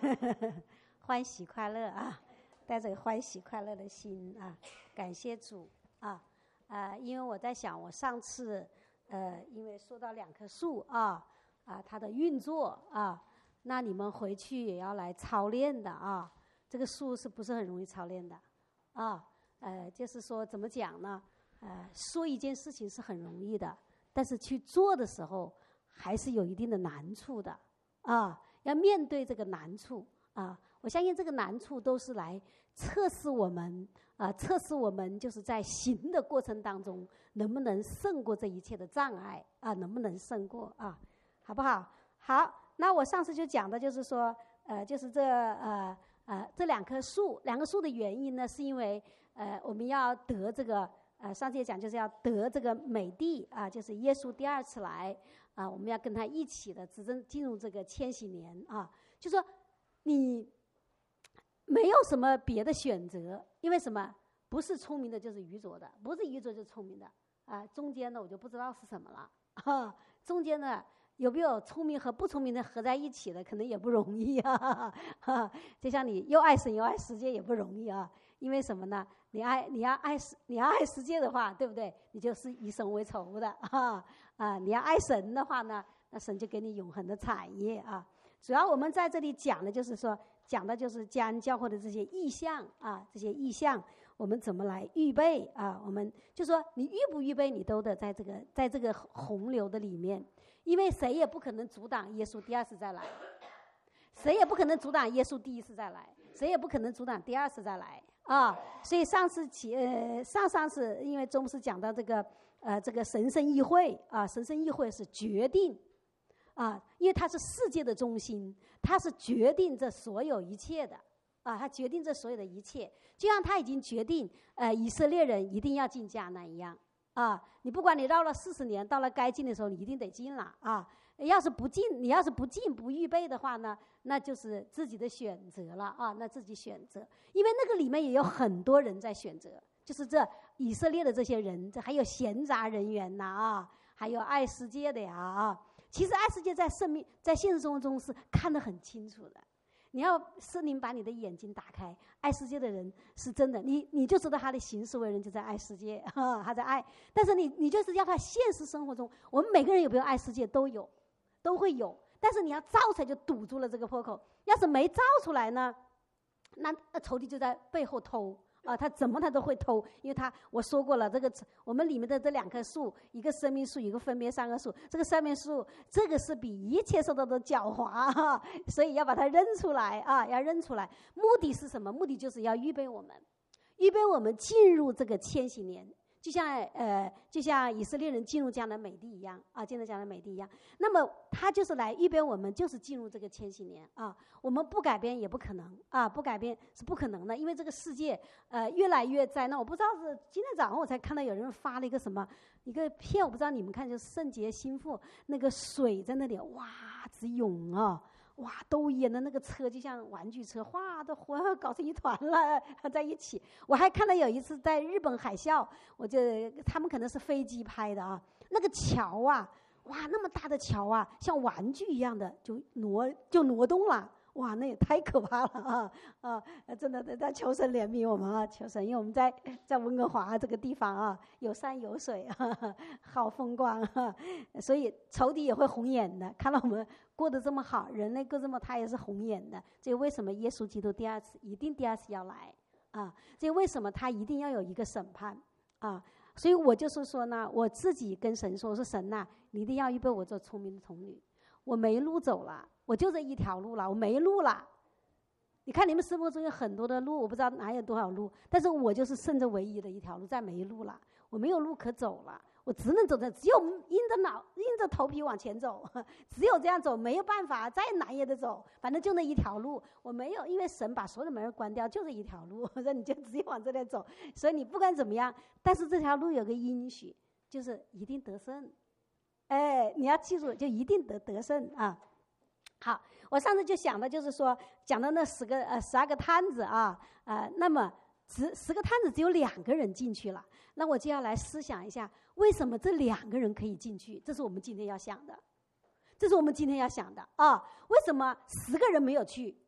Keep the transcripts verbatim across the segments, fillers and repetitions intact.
欢喜快乐啊，带着欢喜快乐的心啊，感谢主啊啊、呃！因为我在想，我上次呃，因为说到两棵树啊啊，它的运作啊，那你们回去也要来操练的啊。这个树是不是很容易操练的啊？呃，就是说怎么讲呢？呃，说一件事情是很容易的，但是去做的时候还是有一定的难处的啊。要面对这个难处啊，我相信这个难处都是来测试我们啊，测试我们就是在行的过程当中能不能胜过这一切的障碍啊，能不能胜过啊，好不好？好，那我上次就讲的就是说，呃，就是这呃呃这两棵树，两棵树的原因呢，是因为呃我们要得这个。呃，上次讲就是要得这个美地啊，就是耶稣第二次来啊，我们要跟他一起的，只真进入这个千禧年啊。就说你没有什么别的选择，因为什么？不是聪明的就是愚拙的，不是愚拙就是聪明的啊。中间的我就不知道是什么了啊。中间的有没有聪明和不聪明的合在一起的，可能也不容易啊。啊就像你又爱神又爱世界也不容易啊。因为什么呢？你爱你要爱你要爱世界的话，对不对？你就是以神为仇的啊啊！你要爱神的话呢，那神就给你永恒的产业啊。主要我们在这里讲的就是说，讲的就是将教会的这些意向啊，这些意向，我们怎么来预备啊？我们就说你预不预备，你都得在这个在这个洪流的里面，因为谁也不可能阻挡耶稣第二次再来，谁也不可能阻挡耶稣第一次再来，谁也不可能阻挡第二次再来。啊，所以上次起呃上上次因为宗师讲到这个呃这个神圣议会啊，神圣议会是决定啊，因为它是世界的中心，它是决定这所有一切的啊，它决定这所有的一切，就像他已经决定呃以色列人一定要进迦南一样啊，你不管你绕了四十年，到了该进的时候，你一定得进了啊。要是不进，你要是不进不预备的话呢，那就是自己的选择了啊，那自己选择，因为那个里面也有很多人在选择，就是这以色列的这些人，这还有闲杂人员呐 啊, 啊，还有爱世界的呀啊。其实爱世界在生命在现实生活中是看得很清楚的。你要圣灵把你的眼睛打开，爱世界的人是真的，你你就知道他的行事为人就在爱世界，啊、他在爱。但是你你就是要他现实生活中，我们每个人有没有爱世界都有，都会有。但是你要造出来就堵住了这个破口，要是没造出来呢，那那仇敌就在背后偷。啊，他怎么他都会偷，因为他我说过了，这个我们里面的这两棵树，一个生命树，一个分别三个树，这个生命树，这个是比一切受到的狡猾、啊，所以要把它认出来啊，要认出来。目的是什么？目的就是要预备我们，预备我们进入这个千禧年，就像呃，就像以色列人进入迦南美地一样啊，进入迦南美地一样。那么他就是来预备我们，就是进入这个千禧年啊。我们不改变也不可能啊，不改变是不可能的，因为这个世界呃越来越灾难。我不知道是今天早上我才看到有人发了一个什么一个片，我不知道你们看，就是圣洁心腹那个水在那里哇直涌啊。哇，都淹的那个车就像玩具车，哗都混搞成一团了，在一起。我还看到有一次在日本海啸，我就他们可能是飞机拍的啊，那个桥啊，哇，那么大的桥啊，像玩具一样的就挪就挪动了。哇，那也太可怕了啊啊！真的在求神怜悯我们啊，求神，因为我们在在温哥华这个地方啊，有山有水啊，好风光啊，所以仇敌也会红眼的。看到我们过得这么好，人类过这么，他也是红眼的。这为什么耶稣基督第二次一定第二次要来啊？这为什么他一定要有一个审判啊？所以我就是说呢，我自己跟神说，我说神呐、啊，你一定要预备我做聪明的童女，我没路走了。我就这一条路了，我没路了。你看你们生活中有很多的路，我不知道哪有多少路，但是我就是剩着唯一的一条路，再没路了，我没有路可走了，我只能走着，只有硬着脑硬着头皮往前走，只有这样走，没有办法，再难也得走，反正就那一条路，我没有，因为神把所有的门关掉，就这一条路，我说你就直接往这里走，所以你不管怎么样，但是这条路有个应许，就是一定得胜，哎，你要记住，就一定得得胜啊。好，我上次就想的就是说，讲的那十个呃十二个摊子啊，呃，那么十十个摊子只有两个人进去了，那我就要来思想一下，为什么这两个人可以进去？这是我们今天要想的，这是我们今天要想的啊，为什么十个人没有去？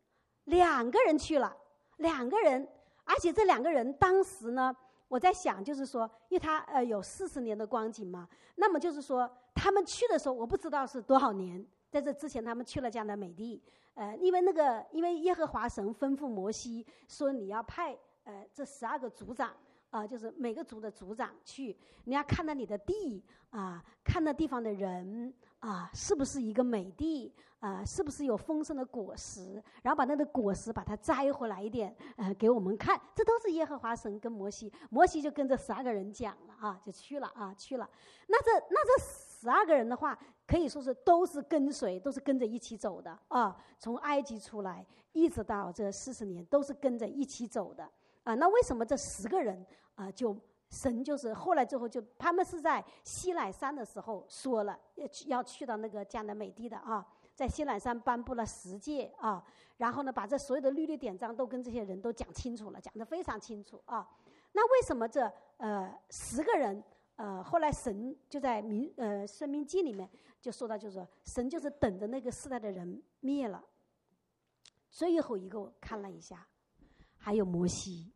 两个人去了，两个人，而且这两个人当时呢，我在想，就是说，因为他呃有四十年的光景嘛，那么就是说，他们去的时候，我不知道是多少年，在这之前他们去了迦南美地，呃，因为那个，因为耶和华神吩咐摩西说，你要派呃这十二个族长。啊、呃，就是每个族的族长去，你要看到你的地啊、呃，看那地方的人啊、呃，是不是一个美地啊、呃，是不是有丰盛的果实，然后把那个果实把它摘回来一点，呃，给我们看，这都是耶和华神跟摩西，摩西就跟这十二个人讲了啊，就去了啊，去了。那这那这十二个人的话，可以说是都是跟随，都是跟着一起走的啊，从埃及出来一直到这四十年，都是跟着一起走的。啊，那为什么这十个人啊，就神就是后来之后就他们是在西乃山的时候说了要去要去到那个迦南美地的啊，在西乃山颁布了十诫啊，然后呢把这所有的律例典章都跟这些人都讲清楚了，讲得非常清楚啊。那为什么这呃十个人呃后来神就在民呃申命记里面就说到，就是说神就是等着那个世代的人灭了。最后一个我看了一下，还有摩西。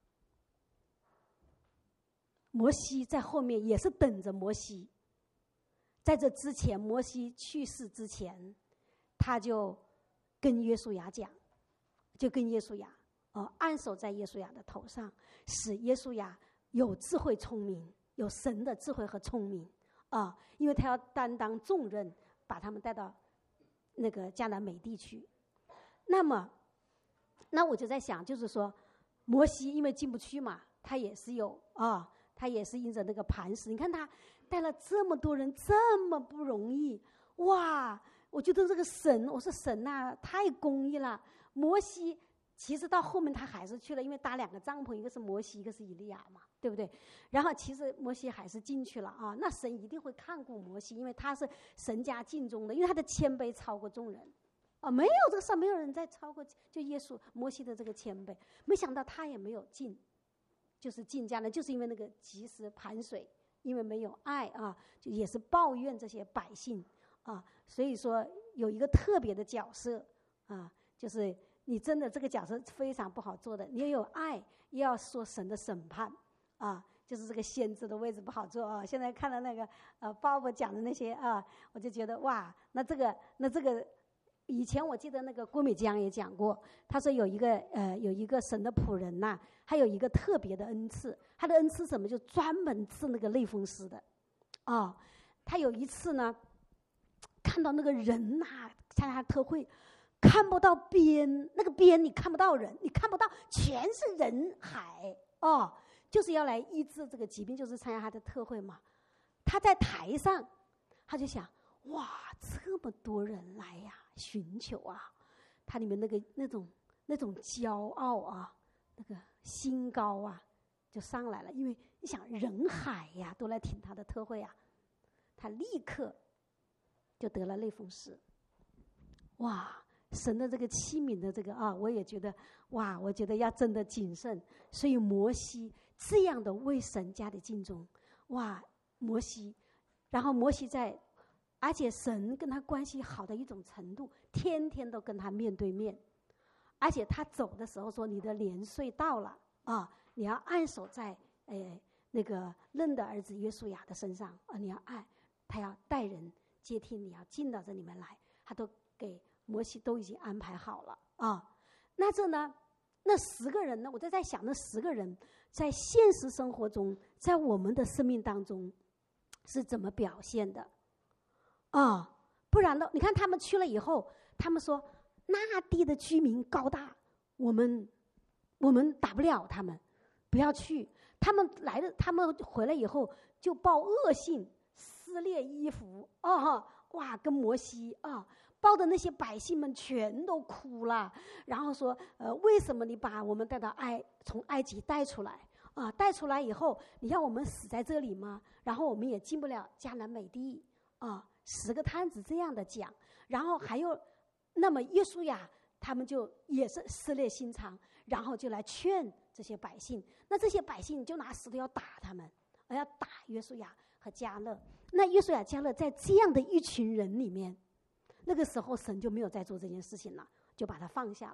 摩西在后面也是等着摩西，在这之前，摩西去世之前，他就跟约书亚讲，就跟约书亚呃按手在约书亚的头上，使约书亚有智慧聪明，有神的智慧和聪明啊、呃，因为他要担当重任，把他们带到那个迦南美地去。那么，那我就在想，就是说，摩西因为进不去嘛，他也是有啊。他也是因着那个磐石，你看他带了这么多人，这么不容易，哇！我觉得这个神，我说神呐、啊，太公义了。摩西其实到后面他还是去了，因为搭两个帐篷，一个是摩西，一个是以利亚嘛，对不对？然后其实摩西还是进去了啊，那神一定会看顾摩西，因为他是神家敬重的，因为他的谦卑超过众人。啊，没有这个事，没有人再超过就耶稣摩西的这个谦卑，没想到他也没有进。就是进迦南，就是因为那个及时盘水，因为没有爱啊，就也是抱怨这些百姓啊，所以说有一个特别的角色啊，就是你真的这个角色非常不好做的，你也有爱，又要说神的审判啊，就是这个先知的位置不好做啊。现在看到那个呃鲍勃讲的那些啊，我就觉得哇，那这个那这个。以前我记得那个郭美江也讲过，他说有一个呃有一个神的仆人呐、啊，还有一个特别的恩赐，他的恩赐什么？就专门治那个类风湿的，哦，他有一次呢，看到那个人呐、啊，参加特会，看不到边，那个边你看不到人，你看不到，全是人海哦，就是要来医治这个疾病，就是参加他的特会嘛。他在台上，他就想。哇，这么多人来呀，寻求啊，他里面那个那种那种骄傲啊，那个心高啊，就上来了。因为你想人海呀，都来听他的特会啊，他立刻就得了类风湿。哇，神的这个器皿的这个啊，我也觉得哇，我觉得要真的谨慎。所以摩西这样的为神家的敬重，哇，摩西，然后摩西在。而且神跟他关系好的一种程度，天天都跟他面对面，而且他走的时候说：“你的年岁到了啊，你要按手在呃那个嫩的儿子约书亚的身上啊，你要按，他要带人接替你，要进到这里面来，他都给摩西都已经安排好了啊。那这呢，那十个人呢，我就在想，那十个人在现实生活中，在我们的生命当中是怎么表现的？”啊、哦，不然呢？你看他们去了以后，他们说那地的居民高大，我们我们打不了他们，不要去。他们来了，他们回来以后就报恶信，撕裂衣服，哦，哇，跟摩西啊，报的那些百姓们全都哭了，然后说，呃，为什么你把我们带到埃从埃及带出来啊？带出来以后，你要我们死在这里吗？然后我们也进不了迦南美地啊。十个摊子这样的讲，然后还有，那么约书亚他们就也是撕裂心肠，然后就来劝这些百姓。那这些百姓就拿石头要打他们，要打约书亚和迦勒。那约书亚、迦勒在这样的一群人里面，那个时候神就没有再做这件事情了，就把他放下了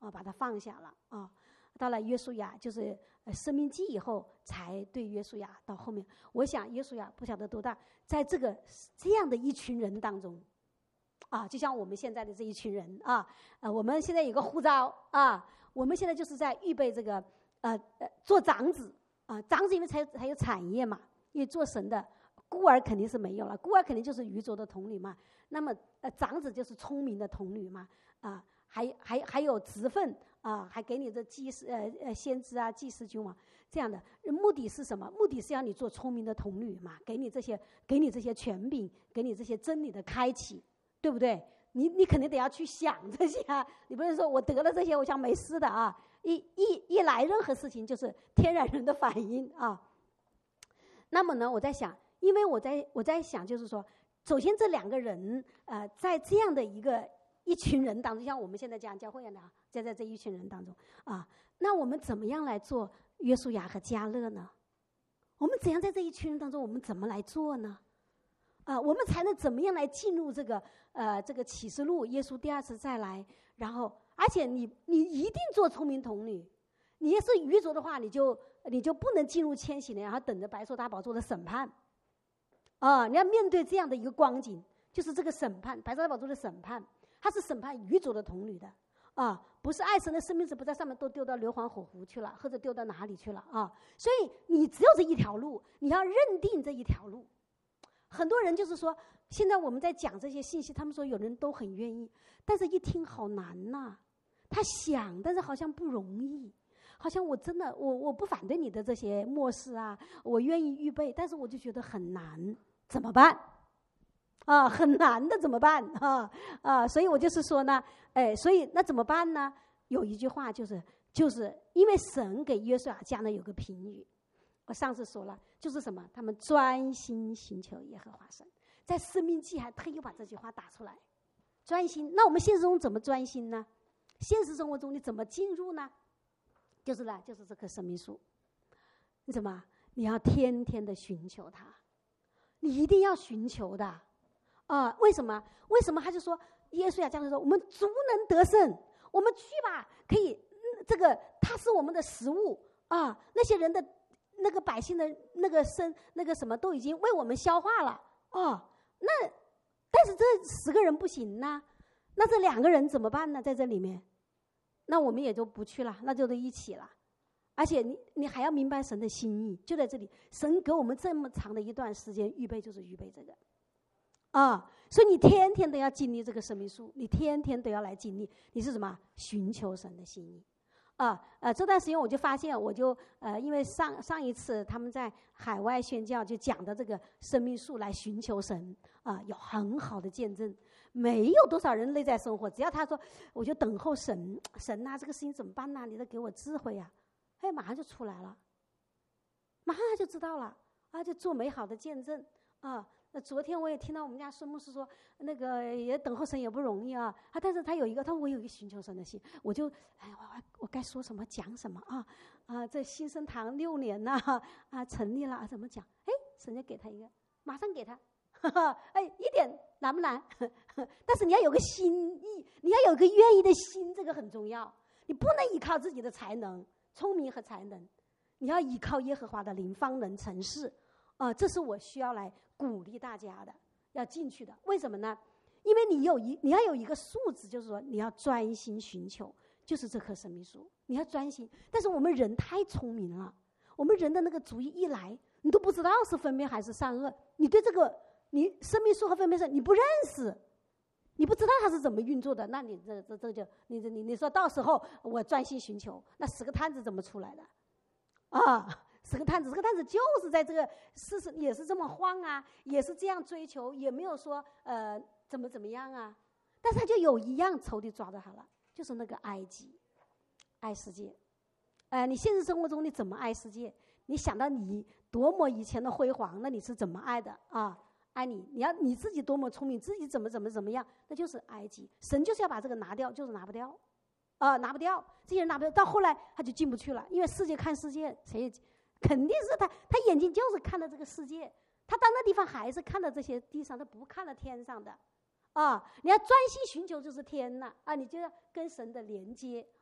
啊，把它放下了啊。到了约书亚，就是生命记以后，才对约书亚到后面，我想约书亚不晓得多大，在这个这样的一群人当中，啊，就像我们现在的这一群人啊，呃，我们现在有个呼召啊，我们现在就是在预备这个呃呃做长子啊，长子因为才才有产业嘛，因为做神的孤儿肯定是没有了，孤儿肯定就是愚拙的童女嘛，那么呃长子就是聪明的童女嘛，啊，还还还有职分。啊，还给你这祭司呃呃先知啊、祭司君王这样的，目的是什么？目的是要你做聪明的童女嘛，给你这些，给你这些权柄，给你这些真理的开启，对不对？你你肯定得要去想这些啊，你不是说我得了这些，我想没事的啊。一一一来，任何事情就是天然人的反应啊。那么呢，我在想，因为我在我在想，就是说，首先这两个人呃，在这样的一个。一群人当中，像我们现在讲教会一样的啊，在在这一群人当中啊，那我们怎么样来做约书亚和迦勒呢？我们怎样在这一群人当中，我们怎么来做呢？啊，我们才能怎么样来进入这个呃这个启示录？耶稣第二次再来，然后而且你你一定做聪明童女，你要是愚拙的话，你就你就不能进入千禧年，然后等着白色大宝座的审判。啊，你要面对这样的一个光景，就是这个审判，白色大宝座的审判。他是审判愚拙的童女的啊，不是爱神的生命是不在上面都丢到硫磺火湖去了，或者丢到哪里去了啊？所以你只有这一条路，你要认定这一条路。很多人就是说，现在我们在讲这些信息，他们说有人都很愿意，但是一听好难呐、啊。他想，但是好像不容易，好像我真的我我不反对你的这些漠视啊，我愿意预备，但是我就觉得很难，怎么办？啊，很难的，怎么办啊？啊，所以我就是说呢，哎，所以那怎么办呢？有一句话就是，就是因为神给约书亚家呢有个评语，我上次说了，就是什么？他们专心寻求耶和华神，在申命记还特意把这句话打出来，专心。那我们现实中怎么专心呢？现实生活中你怎么进入呢？就是呢，就是这棵生命树，你怎么？你要天天的寻求它，你一定要寻求的。啊、呃，为什么？为什么他就说耶稣亚这样说？我们足能得胜，我们去吧，可以，嗯、这个它是我们的食物啊。那些人的那个百姓的那个生那个什么都已经为我们消化了哦。那但是这十个人不行呐、啊，那这两个人怎么办呢？在这里面，那我们也就不去了，那就得一起了。而且你你还要明白神的心意，就在这里，神给我们这么长的一段时间预备，就是预备这个。啊，所以你天天都要经历这个生命树，你天天都要来经历，你是什么？寻求神的心意。啊，呃，这段时间我就发现，我就呃，因为上上一次他们在海外宣教就讲的这个生命树来寻求神，啊，有很好的见证，没有多少人内在生活，只要他说，我就等候神，神呐、啊，这个事情怎么办呢、啊？你得给我智慧呀、啊，哎，马上就出来了，马上他就知道了，啊，就做美好的见证啊。那昨天我也听到我们家孙牧师说，那个也等候神也不容易啊，啊，但是他有一个，他说我有一个寻求神的心，我就，哎，我我该说什么讲什么啊啊，这新生堂六年呐啊，啊成立了啊，怎么讲？哎，神就给他一个，马上给他，哈哈，哎，一点难不难？但是你要有个心意，你要有个愿意的心，这个很重要。你不能依靠自己的才能、聪明和才能，你要依靠耶和华的灵，方能成事。啊、呃，这是我需要来鼓励大家的，要进去的。为什么呢？因为你有一，你要有一个素质，就是说你要专心寻求，就是这棵生命树，你要专心。但是我们人太聪明了，我们人的那个主意一来，你都不知道是分别还是善恶，你对这个你生命树和分别善你不认识，你不知道它是怎么运作的，那你这这这就你你你说到时候我专心寻求，那十个摊子怎么出来的啊？十个探子，十个探子就是在这个事实也是这么晃啊，也是这样追求，也没有说呃怎么怎么样啊，但是他就有一样仇敌抓到他了，就是那个埃及，爱世界。呃，你现实生活中你怎么爱世界？你想到你多么以前的辉煌，那你是怎么爱的啊？爱你，你要你自己多么聪明，自己怎么怎么怎么样，那就是埃及。神就是要把这个拿掉，就是拿不掉，啊、呃，拿不掉，这些人拿不掉，到后来他就进不去了，因为世界看世界，谁？肯定是他，他眼睛就是看到这个世界，他到那地方还是看到这些地上，他不看到天上的，啊，你要专心寻求就是天呐，啊，你就要跟神的连接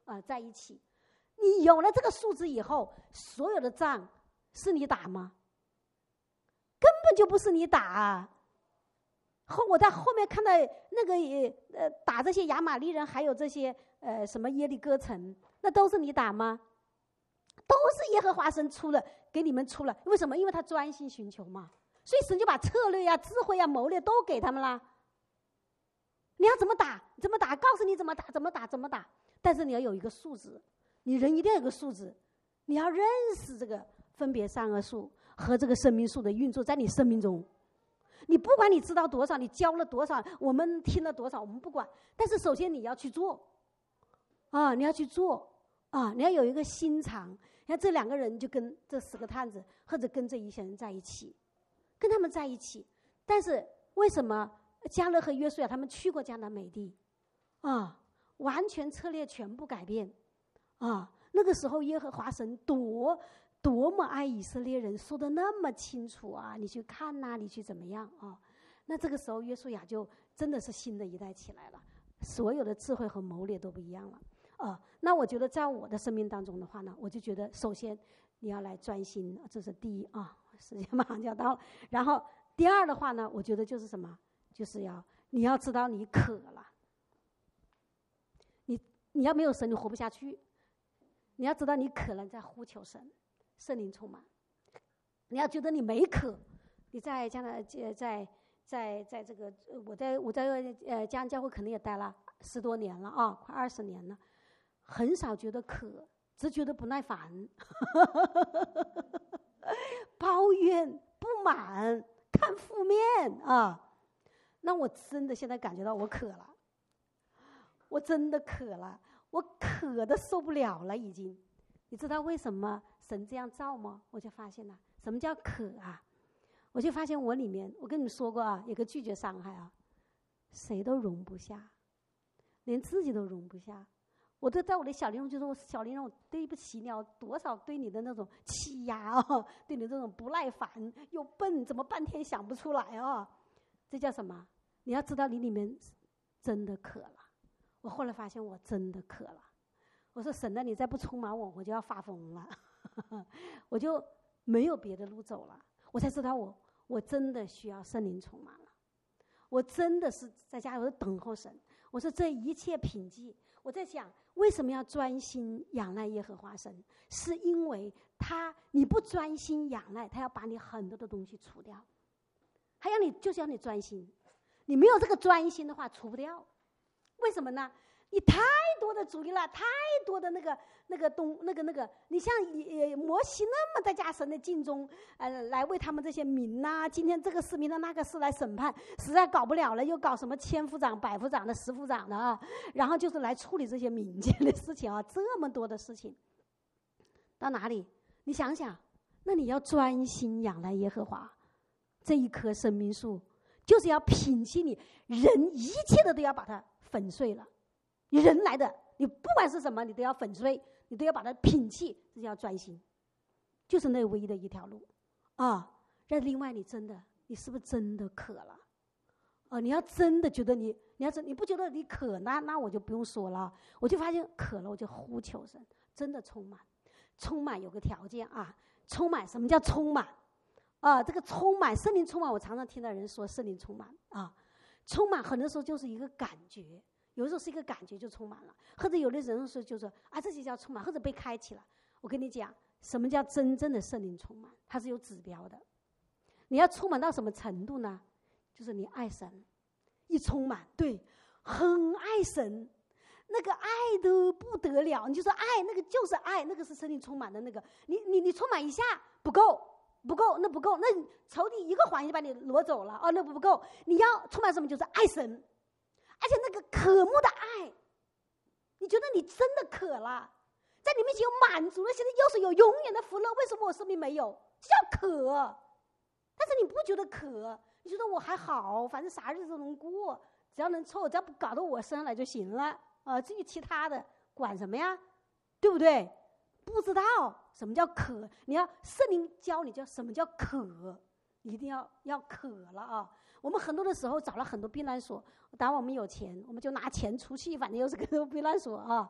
啊、呃、在一起。你有了这个数字以后，所有的仗是你打吗？根本就不是你打啊。后我在后面看到那个呃打这些亚玛力人，还有这些呃什么耶利哥城，那都是你打吗？都是耶和华神出了，给你们出了。为什么？因为他专心寻求嘛，所以神就把策略呀、智慧呀、谋略都给他们啦。你要怎么打？怎么打？告诉你怎么打，怎么打，怎么打。但是你要有一个数字，你人一定要有个数字，你要认识这个分别善恶树和这个生命树的运作在你生命中。你不管你知道多少，你教了多少，我们听了多少，我们不管。但是首先你要去做，啊，你要去做，啊，你要有一个心肠。你看这两个人就跟这十个探子，或者跟这一些人在一起，跟他们在一起。但是为什么迦勒和约书亚他们去过迦南美地，啊，完全策略全部改变，啊，那个时候耶和华神多。多么爱以色列人，说的那么清楚啊！你去看呐、啊，你去怎么样啊？那这个时候，约书亚就真的是新的一代起来了，所有的智慧和谋略都不一样了啊。那我觉得，在我的生命当中的话呢，我就觉得，首先你要来专心，这是第一啊。时间马上就要到了。然后第二的话呢，我觉得就是什么？就是要你要知道你渴了，你你要没有神，你活不下去。你要知道你渴了，在呼求神。圣灵充满，你要觉得你没渴，你在将来在在在在这个我在我在呃江教会可能也待了十多年了啊，快二十年了，很少觉得渴，只觉得不耐烦，抱怨、不满、看负面啊。那我真的现在感觉到我渴了，我真的渴了，我渴的受不了了已经。你知道为什么神这样造吗？我就发现了，什么叫渴啊？我就发现我里面，我跟你们说过啊，有个拒绝伤害啊，谁都容不下，连自己都容不下。我都在我的小灵中就说，我小灵中，我对不起你，有多少对你的那种欺压啊，对你这种不耐烦又笨，怎么半天想不出来啊？这叫什么？你要知道你里面真的渴了。我后来发现我真的渴了。我说神啊，你再不充满我，我就要发疯了，我就没有别的路走了。我才知道我我真的需要圣灵充满了，我真的是在家里等候神。我说这一切品质，我在想为什么要专心仰赖耶和华神？是因为他你不专心仰赖，他要把你很多的东西除掉，他要你就是要你专心，你没有这个专心的话除不掉。为什么呢？你太多的主意了，太多的那个那个东那个那个，你像呃摩西那么在加神的尽忠，呃，来为他们这些民呐、啊，今天这个事民的那个事来审判，实在搞不了了，又搞什么千夫长、百夫长的、十夫长的啊，然后就是来处理这些民间的事情啊，这么多的事情，到哪里？你想想，那你要专心仰赖耶和华，这一棵生命树，就是要摒弃你人一切的都要把它粉碎了。你人来的，你不管是什么，你都要粉碎，你都要把它摒弃，这叫专心，就是那唯一的一条路啊。那另外，你真的，你是不是真的渴了？啊，你要真的觉得你，你要是你不觉得你渴，那那我就不用说了。我就发现渴了，我就呼求神，真的充满，充满有个条件啊，充满什么叫充满？啊，这个充满圣灵充满，我常常听到人说圣灵充满啊，充满很多时候就是一个感觉。有的时候是一个感觉就充满了，或者有的人说就说啊，这就叫充满，或者被开启了。我跟你讲，什么叫真正的圣灵充满？它是有指标的。你要充满到什么程度呢？就是你爱神，一充满，对，很爱神，那个爱都不得了。你就说爱，那个就是爱，那个是圣灵充满的那个。你你你充满一下不够，不够，那不够，那仇敌一个环就把你挪走了哦，那不够。你要充满什么？就是爱神。而且那个渴慕的爱，你觉得你真的渴了，在你面前有满足了，现在又是有永远的福乐，为什么我生命没有？这叫渴。但是你不觉得渴，你觉得我还好，反正啥日子都能过，只要能凑，只要不搞到我身上来就行了啊、呃！至于其他的，管什么呀？对不对？不知道什么叫渴，你要圣灵教你叫什么叫渴，你一定要要渴了啊！我们很多的时候找了很多避难所，当然我们有钱，我们就拿钱出去，反正又是个避难所啊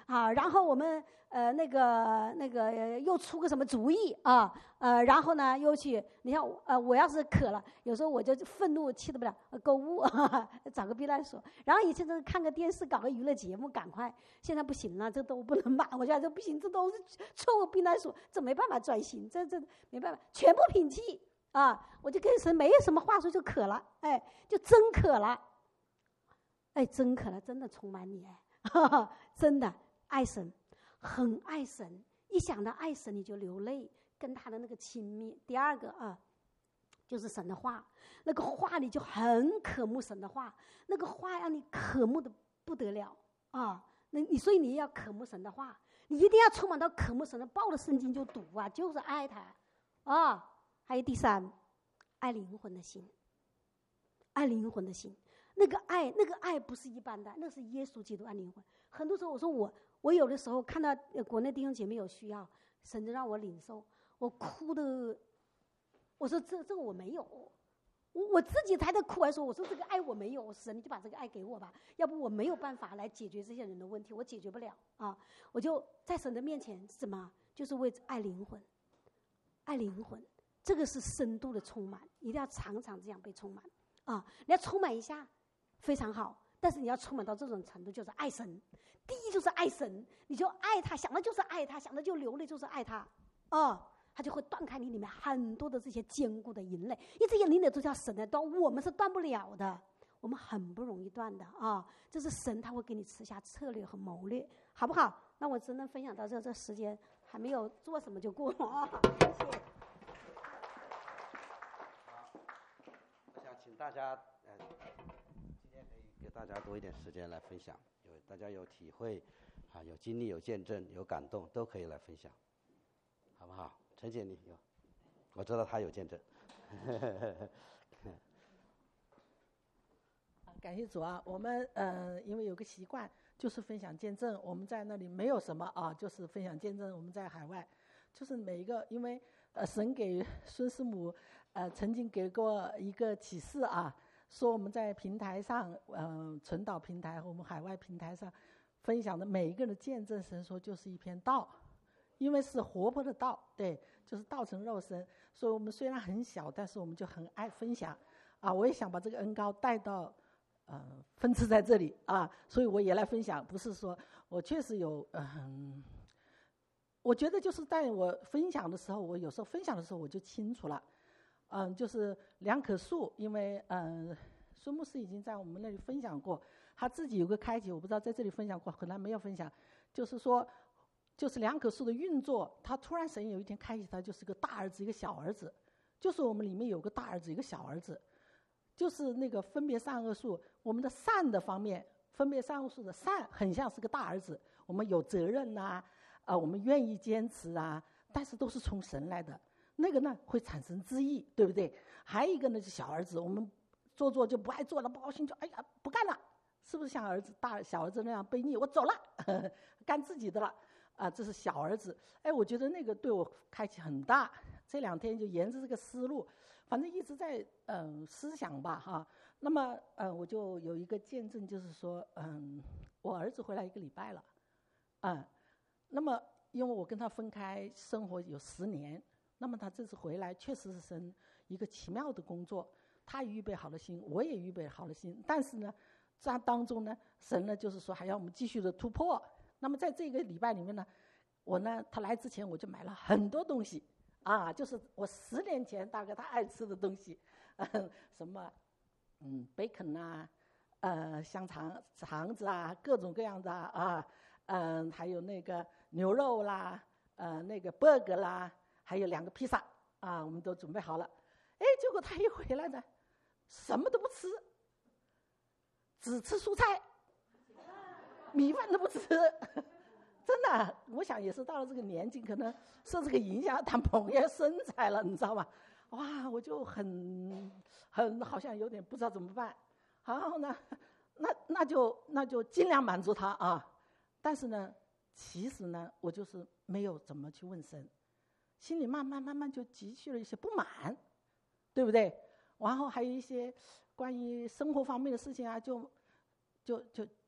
啊，然后我们呃那个那个又出个什么主意啊，呃，然后呢又去，你看呃我要是渴了，有时候我就愤怒气得不了，呃购物找个避难所，然后以前是看个电视搞个娱乐节目，赶快，现在不行了，这都不能骂，我觉得这不行，这都是错误避难所，这没办法专心，这这没办法，全部摒弃啊，我就跟神没有什么话说，就渴了，哎，就真渴了。哎，真可能真的充满你哎，哈哈，真的爱神，很爱神。一想到爱神，你就流泪，跟他的那个亲密。第二个啊，就是神的话，那个话你就很渴慕神的话，那个话让你渴慕的不得了啊。那你所以你要渴慕神的话，你一定要充满到渴慕神的，抱着圣经就读啊，就是爱他啊。还有第三，爱灵魂的心，爱灵魂的心。那个爱，那个爱不是一般的，那是耶稣基督爱灵魂。很多时候，我说我，我有的时候看到国内弟兄姐妹有需要，神就让我领受，我哭的，我说这这个我没有，我我自己才在哭，还说我说这个爱我没有，神你就把这个爱给我吧，要不我没有办法来解决这些人的问题，我解决不了啊，我就在神的面前什么，就是为爱灵魂，爱灵魂，这个是深度的充满，一定要常常这样被充满啊，你要充满一下。非常好，但是你要充满到这种程度，就是爱神。第一就是爱神，你就爱他，想的就是爱他，想的就流泪，就是爱他，哦，他就会断开你里面很多的这些坚固的营垒，因为这些营垒都叫神的断，我们是断不了的，我们很不容易断的啊。这是神他会给你赐下策略和谋略，好不好？那我只能分享到这，这时间还没有做什么就过了啊，谢谢。 好，我想请大家呃。给大家多一点时间来分享，有大家有体会，啊，有经历、有见证、有感动，都可以来分享，好不好？陈姐，你有，我知道她有见证。 感谢主啊！我们呃，因为有个习惯，就是分享见证。我们在那里没有什么啊，就是分享见证。我们在海外，就是每一个，因为呃，神给孙师母呃曾经给过一个启示啊。说我们在平台上，呃，存岛平台和我们海外平台上分享的每一个人的见证，神说就是一篇道，因为是活泼的道，对，就是道成肉身。所以我们虽然很小，但是我们就很爱分享啊。我也想把这个恩膏带到，呃，分赐在这里啊，所以我也来分享。不是说我确实有，嗯，我觉得就是在我分享的时候，我有时候分享的时候我就清楚了。嗯，就是两棵树，因为嗯，孙牧师已经在我们那里分享过，他自己有个开启，我不知道在这里分享过，可能没有分享。就是说，就是两棵树的运作，他突然神有一天开启他，就是个大儿子，一个小儿子，就是我们里面有个大儿子，一个小儿子，就是那个分别善恶树，我们的善的方面，分别善恶树的善，很像是个大儿子，我们有责任呐、啊，啊，我们愿意坚持啊，但是都是从神来的。那个呢会产生知意，对不对？还有一个呢是小儿子，我们做做就不爱做了，不高兴就哎呀不干了，是不是像儿子大小儿子那样悖逆？我走了，呵呵干自己的了啊，这是小儿子。哎，我觉得那个对我开启很大。这两天就沿着这个思路，反正一直在嗯、呃、思想吧哈。那么嗯、呃、我就有一个见证，就是说嗯我儿子回来一个礼拜了，嗯，那么因为我跟他分开生活有十年。那么他这次回来，确实是神一个奇妙的工作，他预备好了心，我也预备好了心。但是呢，在当中呢，神呢就是说还要我们继续的突破。那么在这个礼拜里面呢，我呢他来之前我就买了很多东西，啊，就是我十年前大概他爱吃的东西，嗯、什么嗯 bacon 啊，呃香肠肠子啊，各种各样的啊，嗯、呃、还有那个牛肉啦，呃那个 burger 啦。还有两个披萨啊，我们都准备好了。哎，结果他一回来呢，什么都不吃，只吃蔬菜，米饭都不吃。真的，我想也是到了这个年纪，可能受这个影响，他猛也身材了，你知道吗？哇，我就很很好像有点不知道怎么办。然后呢，那那就那就尽量满足他啊。但是呢，其实呢，我就是没有怎么去问神。心里慢慢慢慢就积蓄了一些不满，对不对？然后还有一些关于生活方面的事情啊，就就就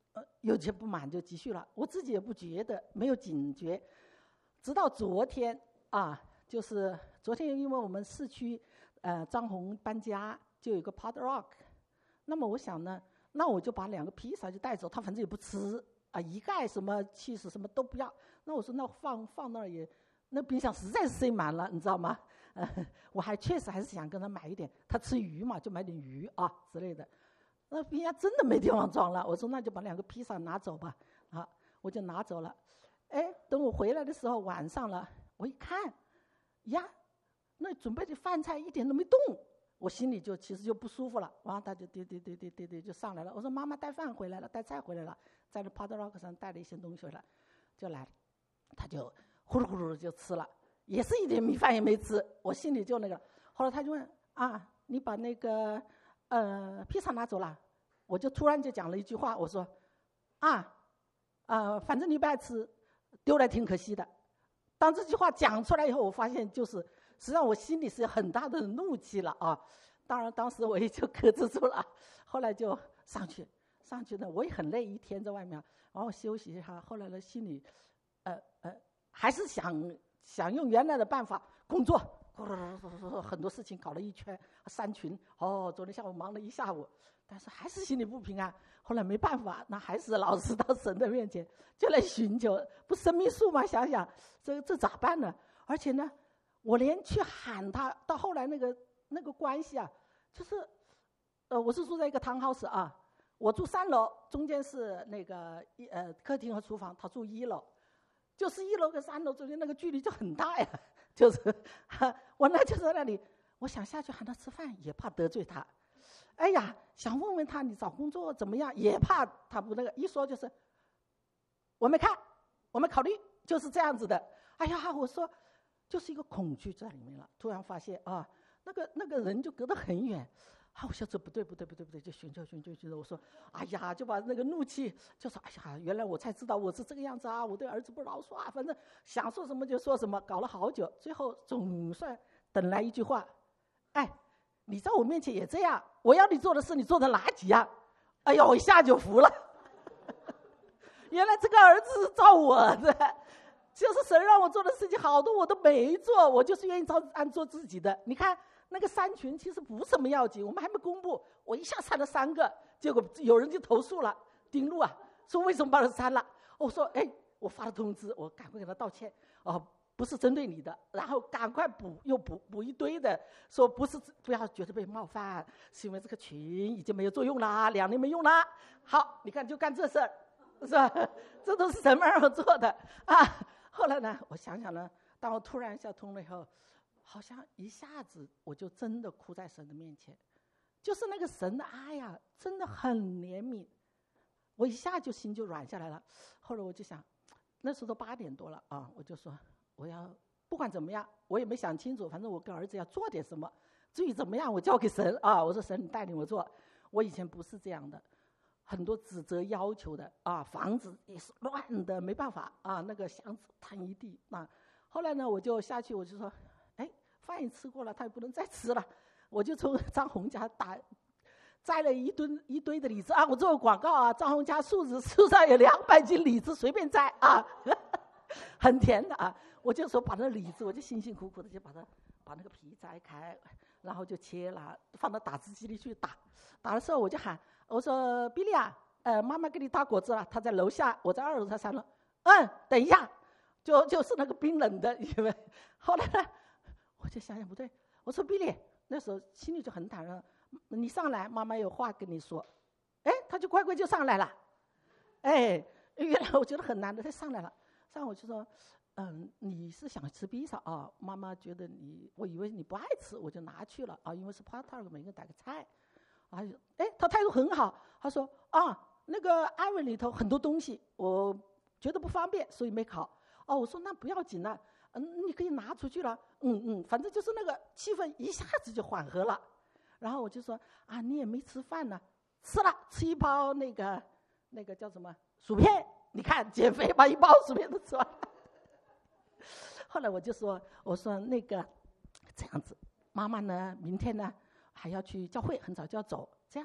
呃，有些不满就继续了，我自己也不觉得，没有警觉，直到昨天啊，就是昨天，因为我们市区呃张红搬家，就有一个 Pod Rock， 那么我想呢，那我就把两个披萨就带走，他反正也不吃啊，一概什么气势什么都不要，那我说那放放那儿也，那冰箱实在是塞满了，你知道吗？呃，我还确实还是想跟他买一点，他吃鱼嘛，就买点鱼啊之类的。那冰箱真的没地方装了，我说那就把两个披萨拿走吧，啊，我就拿走了。哎，等我回来的时候晚上了，我一看，呀，那准备的饭菜一点都没动，我心里就其实就不舒服了。然后他就对对对对对对就上来了，我说妈妈带饭回来了，带菜回来了，在那 Pod Rock 上带了一些东西回来，就来了，他就呼噜呼噜就吃了。也是一点米饭也没吃，我心里就那个。后来他就问啊，你把那个呃披萨拿走了？我就突然就讲了一句话，我说啊啊、呃，反正你不爱吃，丢了挺可惜的。当这句话讲出来以后，我发现就是实际上我心里是有很大的怒气了啊。当然当时我也就克制住了，后来就上去上去呢，我也很累，一天在外面，然后休息一下。后来呢，心里呃呃还是想。想用原来的办法工作，很多事情搞了一圈，三群哦，昨天下午忙了一下午，但是还是心里不平安。后来没办法，那还是老是到神的面前就来寻求，不生命树吗？想想这这咋办呢？而且呢，我连去喊他，到后来那个那个关系啊，就是呃，我是住在一个townhouse啊，我住三楼，中间是那个一呃客厅和厨房，他住一楼。就是一楼跟三楼中间那个距离就很大呀，就是我那就在那里，我想下去喊他吃饭，也怕得罪他。哎呀，想问问他你找工作怎么样，也怕他不那个，一说就是我没看，我没考虑，就是这样子的。哎呀，我说就是一个恐惧在里面了。突然发现啊，那个那个人就隔得很远。啊，我想这不对不对不对不对，就寻求寻求寻求。我说，哎呀，就把那个怒气就说，哎呀，原来我才知道我是这个样子啊，我对儿子不饶恕啊，反正想说什么就说什么，搞了好久，最后总算等来一句话，哎，你在我面前也这样，我要你做的事你做的哪几样？哎呦，我一下就服了。原来这个儿子是照我的，就是神让我做的事情好多我都没做，我就是愿意照按做自己的。你看。那个三群其实不什么要紧，我们还没公布，我一下删了三个，结果有人就投诉了，丁路啊，说为什么把他删了？我说，哎，我发了通知，我赶快给他道歉，哦，不是针对你的，然后赶快补，又补补一堆的，说不是不要觉得被冒犯，是因为这个群已经没有作用啦，两年没用啦。好，你看就干这事儿，是吧？这都是神让我做的啊。后来呢，我想想呢，当我突然一下通了以后。好像一下子我就真的哭在神的面前，就是那个神的爱呀，真的很怜悯，我一下就心就软下来了。后来我就想，那时候都八点多了啊，我就说我要不管怎么样，我也没想清楚，反正我跟儿子要做点什么，至于怎么样我交给神啊。我说神你带领我做，我以前不是这样的，很多指责要求的啊，房子也是乱的，没办法啊，那个箱子摊一地啊。后来呢，我就下去，我就说。饭也吃过了，他也不能再吃了，我就从张红家打摘了一吨一堆的李子啊！我做个广告啊，张红家树子树上有两百斤李子，随便摘啊，很甜的啊！我就说把那李子，我就辛辛苦苦的就把它把那个皮摘开，然后就切了，放到打汁机里去打。打的时候我就喊我说 Billy 啊，呃，妈妈给你打果汁了，他在楼下，我在二楼，他三楼。嗯，等一下，就就是那个冰冷的，因为后来呢。我就想想不对，我说 Billy， 那时候心里就很坦然，你上来，妈妈有话跟你说。哎，他就乖乖就上来了。哎，原来我觉得很难的，他上来了。上我就说，嗯，你是想吃披萨啊？妈妈觉得你，我以为你不爱吃，我就拿去了啊，因为是 Pod Rock， 每个人带个菜。啊，哎，他态度很好，他说啊，那个 oven 里头很多东西，我觉得不方便，所以没烤。哦，我说那不要紧了。嗯，你可以拿出去了。嗯嗯，反正就是那个气氛一下子就缓和了。然后我就说啊，你也没吃饭呢，吃了，吃一包那个那个叫什么薯片。你看减肥把一包薯片都吃完了。后来我就说，我说那个这样子，妈妈呢明天呢还要去教会，很早就要走，这样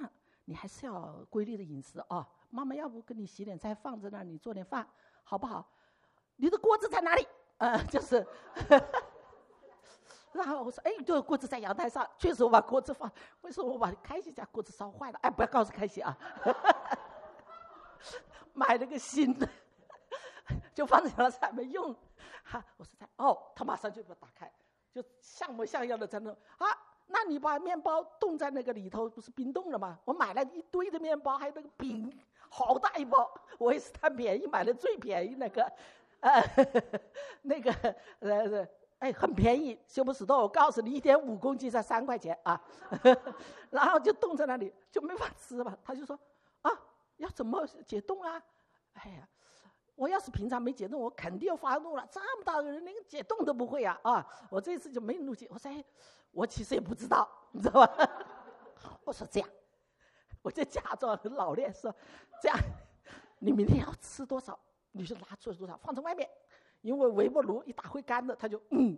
你还是要规律的饮食啊。妈妈要不跟你洗点菜放在那儿，你做点饭好不好？你的锅子在哪里？呃，就是然后我说，哎，对，锅子在阳台上，确实我把锅子放，为什么我把开心家锅子烧坏了？哎，不要告诉开心啊。买了个新的，就放在阳台上没用。哈，我说在哦，他马上就把它打开，就像模像样的在那啊。那你把面包冻在那个里头，不是冰冻了吗？我买了一堆的面包，还有那个饼，好大一包，我也是贪便宜买的最便宜那个，呃，那个呃。哎，很便宜，修不死豆，我告诉你，一点五公斤才三块钱啊，然后就冻在那里，就没法吃嘛。他就说，啊，要怎么解冻啊？哎呀，我要是平常没解冻，我肯定要发怒了。这么大个人，连解冻都不会啊！啊，我这次就没怒气。我说，哎，我其实也不知道，你知道吧？我说这样，我就假装很老练，说这样，你明天要吃多少，你就拿出多少，放在外面。因为微波炉一打会干的，他就嗯，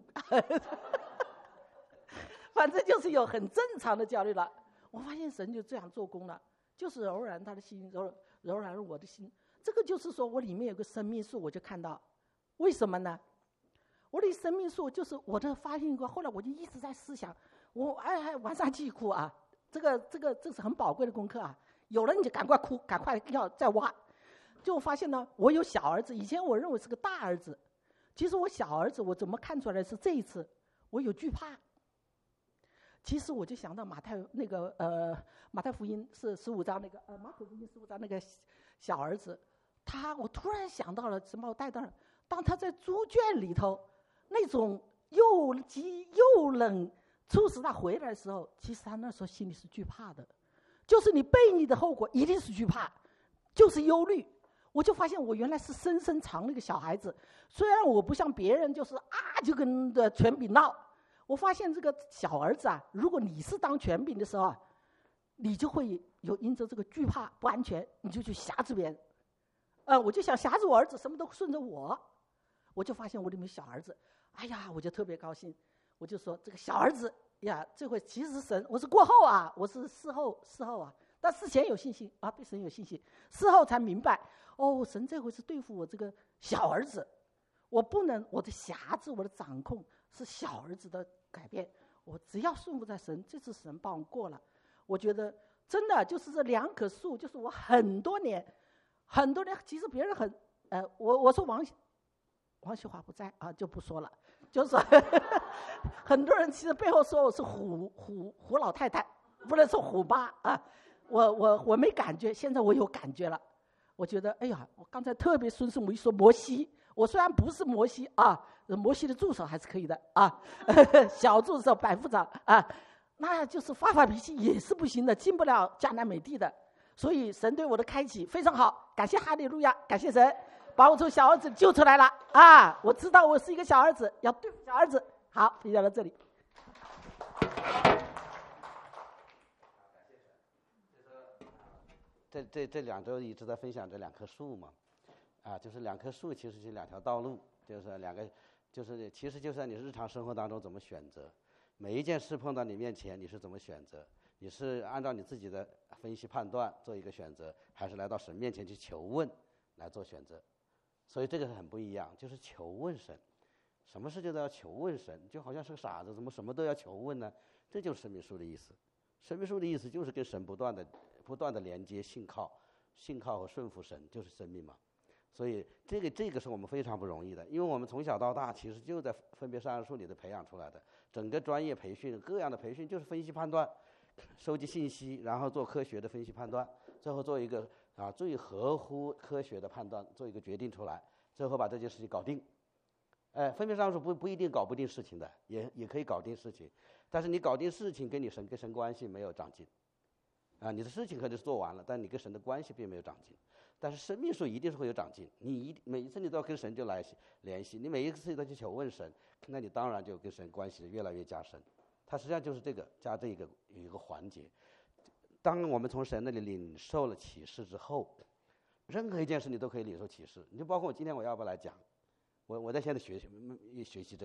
反正就是有很正常的焦虑了。我发现神就这样做工了，就是柔软他的心，柔柔软我的心。这个就是说我里面有个生命树，我就看到，为什么呢？我的生命树就是我的发现过，后来我就一直在思想，我哎哎晚上继续哭啊，这个这个这是很宝贵的功课啊，有了你就赶快哭，赶快要再挖。就发现呢，我有小儿子，以前我认为是个大儿子。其实我小儿子，我怎么看出来是这一次我有惧怕？其实我就想到马太那个呃马太福音是十五章那个呃马可福音十五章那个小儿子，他我突然想到了，什么？我带到了，当他在猪圈里头那种又急又冷，促使他回来的时候，其实他那时候心里是惧怕的，就是你悖逆的后果一定是惧怕，就是忧虑。我就发现我原来是深深藏了一个小孩子，虽然我不像别人就是啊就跟着权柄闹，我发现这个小儿子啊，如果你是当权柄的时候啊，你就会有因着这个惧怕不安全，你就去辖制别人，呃，我就想辖制我儿子，什么都顺着我，我就发现我里面小儿子，哎呀，我就特别高兴，我就说这个小儿子呀，这回其实是神，我是过后啊，我是事后事后啊。但事前有信心啊，对神有信心，事后才明白，哦，神这回是对付我这个小儿子，我不能我的辖制我的掌控是小儿子的改变，我只要顺服在神，这次神帮我过了。我觉得真的就是这两棵树，就是我很多年很多年，其实别人很呃，我我说王王秀华不在啊，就不说了，就是说很多人其实背后说我是虎虎虎老太太，不能说虎妈啊。我我我没感觉，现在我有感觉了。我觉得，哎呀，我刚才特别孙师母一说摩西，我虽然不是摩西啊，摩西的助手还是可以的啊，小助手百夫长啊，那就是发发脾气也是不行的，进不了迦南美地的。所以神对我的开启非常好，感谢哈利路亚，感谢神把我从小儿子救出来了啊！我知道我是一个小儿子，要对付小儿子。好，分享到这里。 这这这两周一直在分享这两棵树嘛，啊，就是两棵树，其实是两条道路，就是两个，就是其实就是在你日常生活当中怎么选择，每一件事碰到你面前，你是怎么选择？你是按照你自己的分析判断做一个选择，还是来到神面前去求问来做选择？所以这个很不一样，就是求问神，什么事就都要求问神，就好像是个傻子，怎么什么都要求问呢？这就是生命树的意思。生命树的意思就是跟神不断的。不断的连接信靠信靠和顺服神，就是生命嘛。所以这个这个是我们非常不容易的，因为我们从小到大其实就在分别善恶树里的培养出来的，整个专业培训各样的培训就是分析判断，收集信息，然后做科学的分析判断，最后做一个啊最合乎科学的判断，做一个决定出来，最后把这件事情搞定。哎，分别善恶树不不一定搞不定事情的，也也可以搞定事情，但是你搞定事情跟你神跟神关系没有长进。啊，你的事情可能是做完了，但你跟神的关系并没有长进。但是生命树一定是会有长进，你一每一次你都要跟神就来联系，你每一次都去求问神，那你当然就跟神关系越来越加深。它实际上就是这个加这个有一个环节。当我们从神那里领受了启示之后，任何一件事你都可以领受启示。你就包括我今天我要不要来讲，我我在现在学习学习这个，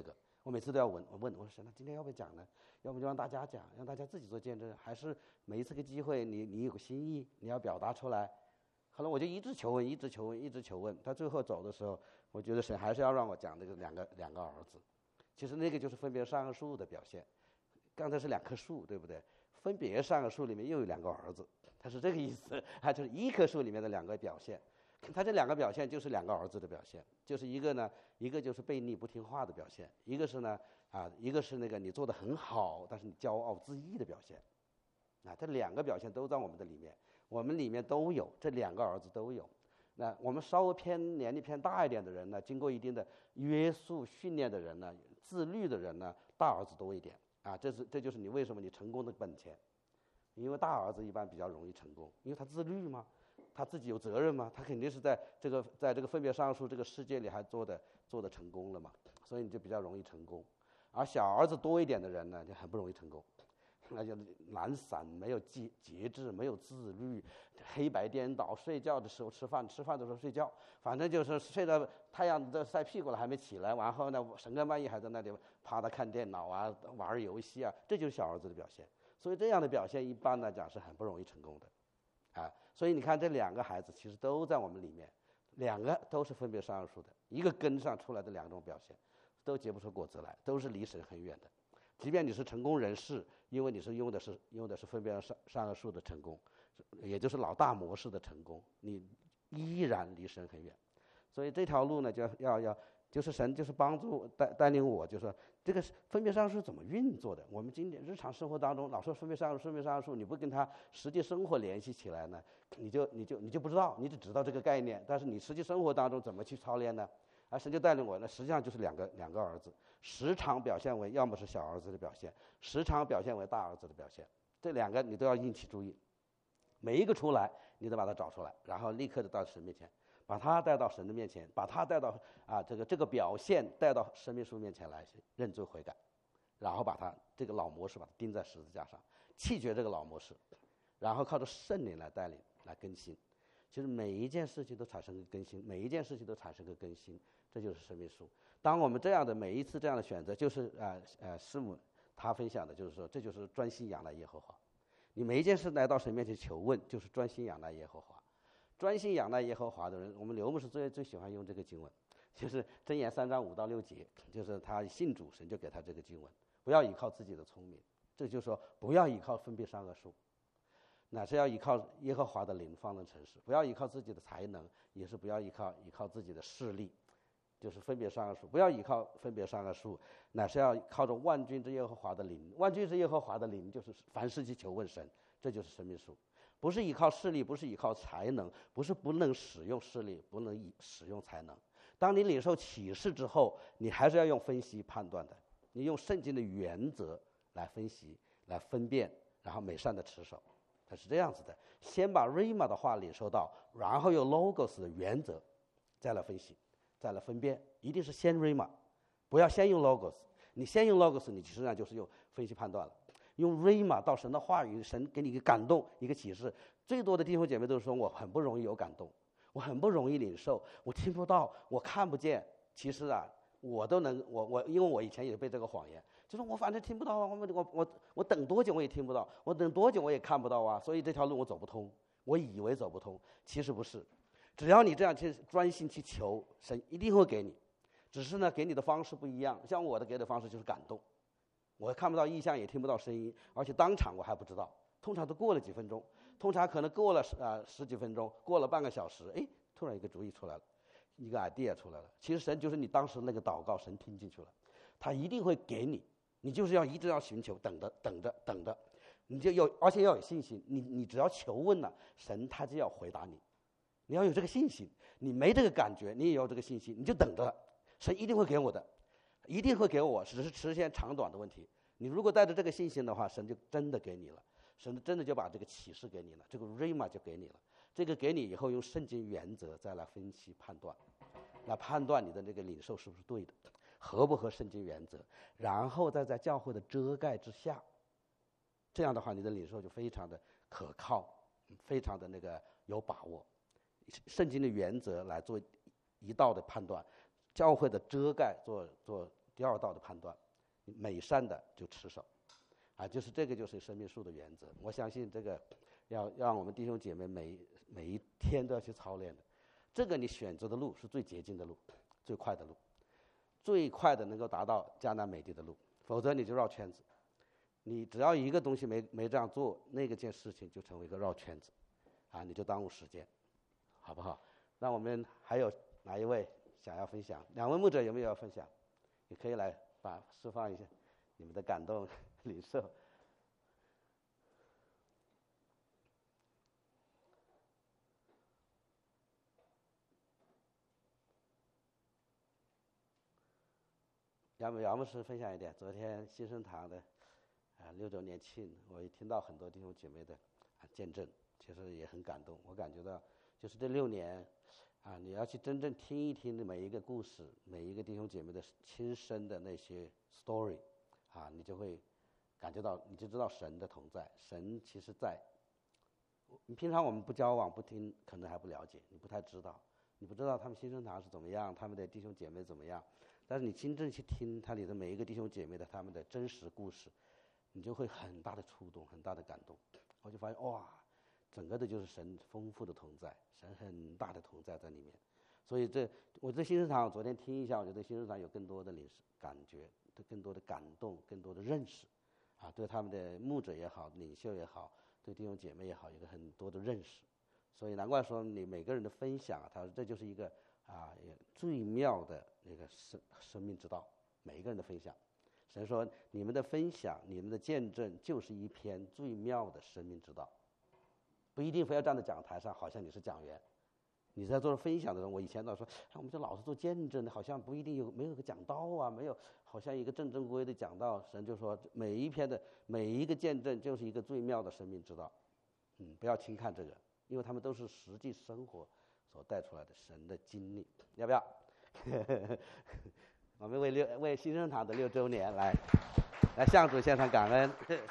我每次都要问，我问我说神，那今天要不要讲呢？要不就让大家讲，让大家自己做见证，还是每一次个机会你你有个心意，你要表达出来。后来我就一直求问，一直求问，一直求问。他最后走的时候，我觉得神还是要让我讲那个两个两个儿子。其实那个就是分别善恶树的表现。刚才是两棵树，对不对？分别善恶树里面又有两个儿子，他是这个意思。还就是一棵树里面的两个表现。他这两个表现就是两个儿子的表现，就是一个呢，一个就是悖逆不听话的表现，一个是呢啊，一个是那个你做得很好，但是你骄傲自义的表现，啊，这两个表现都在我们的里面，我们里面都有，这两个儿子都有。那我们稍微偏年龄偏大一点的人呢，经过一定的约束训练的人呢，自律的人呢，大儿子多一点啊，这是这就是你为什么你成功的本钱，因为大儿子一般比较容易成功，因为他自律嘛。他自己有责任吗？他肯定是在这个在这个分别善恶树这个世界里还做的做的成功了嘛，所以你就比较容易成功。而小儿子多一点的人呢，就很不容易成功，那就懒散，没有节节制，没有自律，黑白颠倒，睡觉的时候吃饭，吃饭的时候睡觉，反正就是睡到太阳都晒屁股了还没起来，然后呢深更半夜还在那里趴着看电脑啊，玩游戏啊，这就是小儿子的表现。所以这样的表现一般来讲是很不容易成功的。啊，所以你看这两个孩子其实都在我们里面，两个都是分别善恶树的，一个根上出来的两种表现，都结不出果子来，都是离神很远的。即便你是成功人士，因为你是用的是用的是分别善善恶树的成功，也就是老大模式的成功，你依然离神很远。所以这条路呢，就要要就是神就是帮助带带领我，就说这个分别善恶树怎么运作的？我们今天日常生活当中老说分别善恶分别善恶树，你不跟它实际生活联系起来呢，你就你就你就不知道，你只知道这个概念，但是你实际生活当中怎么去操练呢？而神就带领我呢，实际上就是两个两个儿子，时常表现为要么是小儿子的表现，时常表现为大儿子的表现，这两个你都要引起注意，每一个出来你得把它找出来，然后立刻的到神面前。把他带到神的面前，把他带到啊这个这个表现带到生命树面前来认罪悔改，然后把他这个老模式把它钉在十字架上，弃绝这个老模式，然后靠着圣灵来带领来更新。其实每一件事情都产生个更新，每一件事情都产生个更新，这就是生命树。当我们这样的每一次这样的选择，就是呃呃师母他分享的就是说，这就是专心仰赖耶和华。你每一件事来到神面前求问，就是专心仰赖耶和华。专心仰赖耶和华的人，我们刘牧师最最喜欢用这个经文，就是箴言三章五到六节，就是他信主，神就给他这个经文，不要依靠自己的聪明，这就是说不要依靠分别善恶树，乃是要依靠耶和华的灵方能成事，不要依靠自己的才能，也是不要依靠依靠自己的势力，就是分别善恶树，不要依靠分别善恶树，乃是要靠着万军之耶和华的灵，万军之耶和华的灵就是凡事去求问神，这就是生命树。不是依靠势力，不是依靠才能，不是不能使用势力，不能以使用才能。当你领受启示之后，你还是要用分析判断的，你用圣经的原则来分析、来分辨，然后美善的持守，它是这样子的。先把 Rhema 的话领受到，然后用 Logos 的原则，再来分析，再来分辨，一定是先 Rhema， 不要先用 Logos。你先用 Logos， 你实际上就是用分析判断了。用 Rhema 到神的话语，神给你一个感动，一个启示。最多的弟兄姐妹都说我很不容易有感动，我很不容易领受，我听不到，我看不见。其实啊，我都能，我我因为我以前也被这个谎言，就是我反正听不到啊，我我我我等多久我也听不到，我等多久我也看不到啊，所以这条路我走不通。我以为走不通，其实不是。只要你这样去专心去求，神一定会给你。只是呢，给你的方式不一样。像我的给的方式就是感动。我看不到异象，也听不到声音，而且当场我还不知道。通常都过了几分钟，通常可能过了十啊、呃、十几分钟，过了半个小时，哎，突然一个主意出来了，一个 idea 出来了。其实神就是你当时那个祷告，神听进去了，他一定会给你。你就是要一直要寻求，等着，等着，等着，你就有，而且要有信心。你你只要求问了，神他就要回答你。你要有这个信心，你没这个感觉，你也有这个信心，你就等着，神一定会给我的。一定会给我，只是时间长短的问题。你如果带着这个信心的话，神就真的给你了，神真的就把这个启示给你了，这个 Rhema 就给你了。这个给你以后，用圣经原则再来分析判断，来判断你的这个领受是不是对的，合不合圣经原则，然后再在教会的遮盖之下，这样的话你的领受就非常的可靠，非常的那个有把握。圣经的原则来做一道的判断。教会的遮盖做做第二道的判断，美善的就持守，啊，就是这个就是生命树的原则。我相信这个要让我们弟兄姐妹每每一天都要去操练的。这个你选择的路是最捷径的路，最快的路，最快的能够达到迦南美地的路，否则你就绕圈子。你只要一个东西没没这样做，那个件事情就成为一个绕圈子，啊，你就耽误时间，好不好？那我们还有哪一位想要分享？两位牧者有没有要分享？你可以来把释放一下你们的感动领受。杨杨牧师分享一点，昨天新生堂的啊六周年庆，我也听到很多弟兄姐妹的啊见证，其实也很感动。我感觉到就是这六年啊，你要去真正听一听每一个故事，每一个弟兄姐妹的亲身的那些 story 啊，你就会感觉到，你就知道神的同在。神其实在，平常我们不交往不听，可能还不了解，你不太知道，你不知道他们新生堂是怎么样，他们的弟兄姐妹怎么样。但是你真正去听他里的每一个弟兄姐妹的他们的真实故事，你就会很大的触动，很大的感动。我就发现哇，整个的就是神丰富的同在，神很大的同在在里面。所以这我在新生堂昨天听一下，我觉得新生堂有更多的领感觉，更多的感动，更多的认识，啊，对他们的牧者也好，领袖也好，对弟兄姐妹也好，有个很多的认识。所以难怪说你每个人的分享，他说这就是一个啊最妙的那个生生命之道，每一个人的分享。神说你们的分享，你们的见证就是一篇最妙的生命之道。不一定非要站在讲台上，好像你是讲员。你在做分享的时候，我以前老说，哎，我们这老是做见证的，好像不一定有没有个讲道啊，没有好像一个正正规规的讲道。神就说每一篇的每一个见证就是一个最妙的生命之道。嗯，不要轻看这个，因为他们都是实际生活所带出来的神的经历，要不要？我们为六为新生堂的六周年来来向主献上感恩。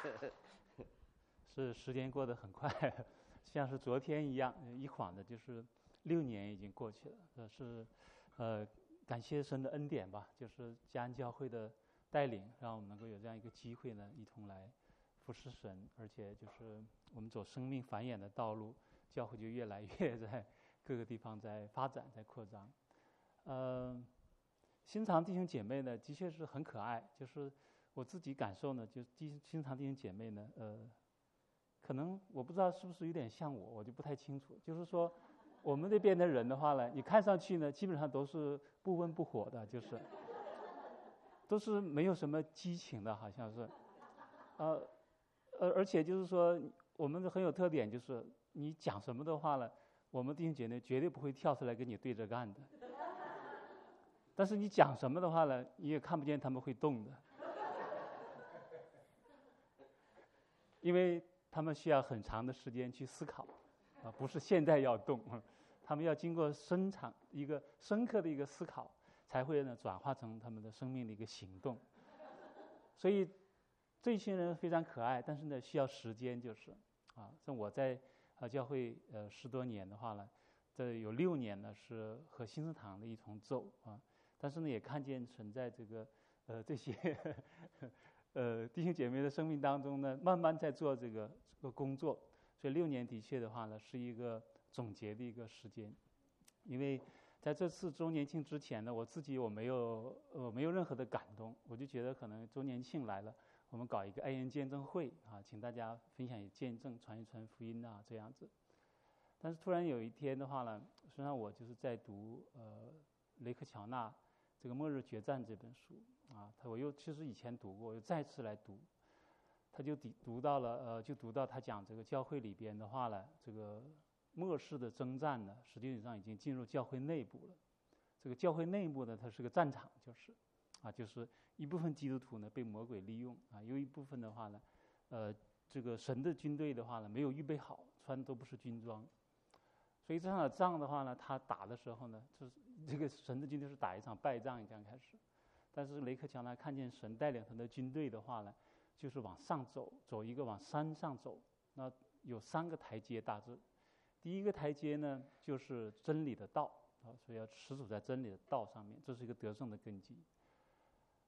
是时间过得很快，像是昨天一样，一晃的就是六年已经过去了。这是呃感谢神的恩典吧，就是嘉安教会的带领，让我们能够有这样一个机会呢，一同来服侍神，而且就是我们走生命繁衍的道路，教会就越来越在各个地方在发展，在扩张。呃，新堂弟兄姐妹呢，的确是很可爱。就是我自己感受呢，就新堂弟兄姐妹呢，呃，可能我不知道是不是有点像我，我就不太清楚。就是说，我们这边的人的话呢，你看上去呢，基本上都是不温不火的，就是都是没有什么激情的，好像是，呃，而而且就是说，我们很有特点，就是你讲什么的话呢，我们弟兄姐妹绝对不会跳出来跟你对着干的。但是你讲什么的话呢，你也看不见他们会动的，因为他们需要很长的时间去思考，啊，不是现在要动，他们要经过深长一个深刻的一个思考，才会呢转化成他们的生命的一个行动。所以这些人非常可爱，但是呢需要时间，就是啊，像我在呃教会呃十多年的话呢，这有六年呢是和新生堂的一同走啊。但是呢，也看见神在这个呃这些呃弟兄姐妹的生命当中呢，慢慢在做这个这个工作。所以六年的确的话呢，是一个总结的一个时间。因为在这次周年庆之前呢，我自己我没有呃没有任何的感动，我就觉得可能周年庆来了，我们搞一个爱宴见证会啊，请大家分享见证，传一传福音啊这样子。但是突然有一天的话呢，实际上我就是在读呃雷克乔纳这个《末日决战》这本书啊，他我又其实以前读过，我又再次来读，他就读到了呃，就读到他讲这个教会里边的话呢，这个末世的征战呢，实际上已经进入教会内部了。这个教会内部呢，它是个战场，就是啊，就是一部分基督徒呢被魔鬼利用啊，有一部分的话呢，呃，这个神的军队的话呢没有预备好，穿的都不是军装。所以这场的仗的话呢，他打的时候呢，就是这个神的军队是打一场败仗，这样开始。但是雷克乔纳看见神带领他的军队的话呢，就是往上走，走一个往山上走。那有三个台阶大致。第一个台阶呢，就是真理的道啊，所以要持守在真理的道上面，这是一个得胜的根基。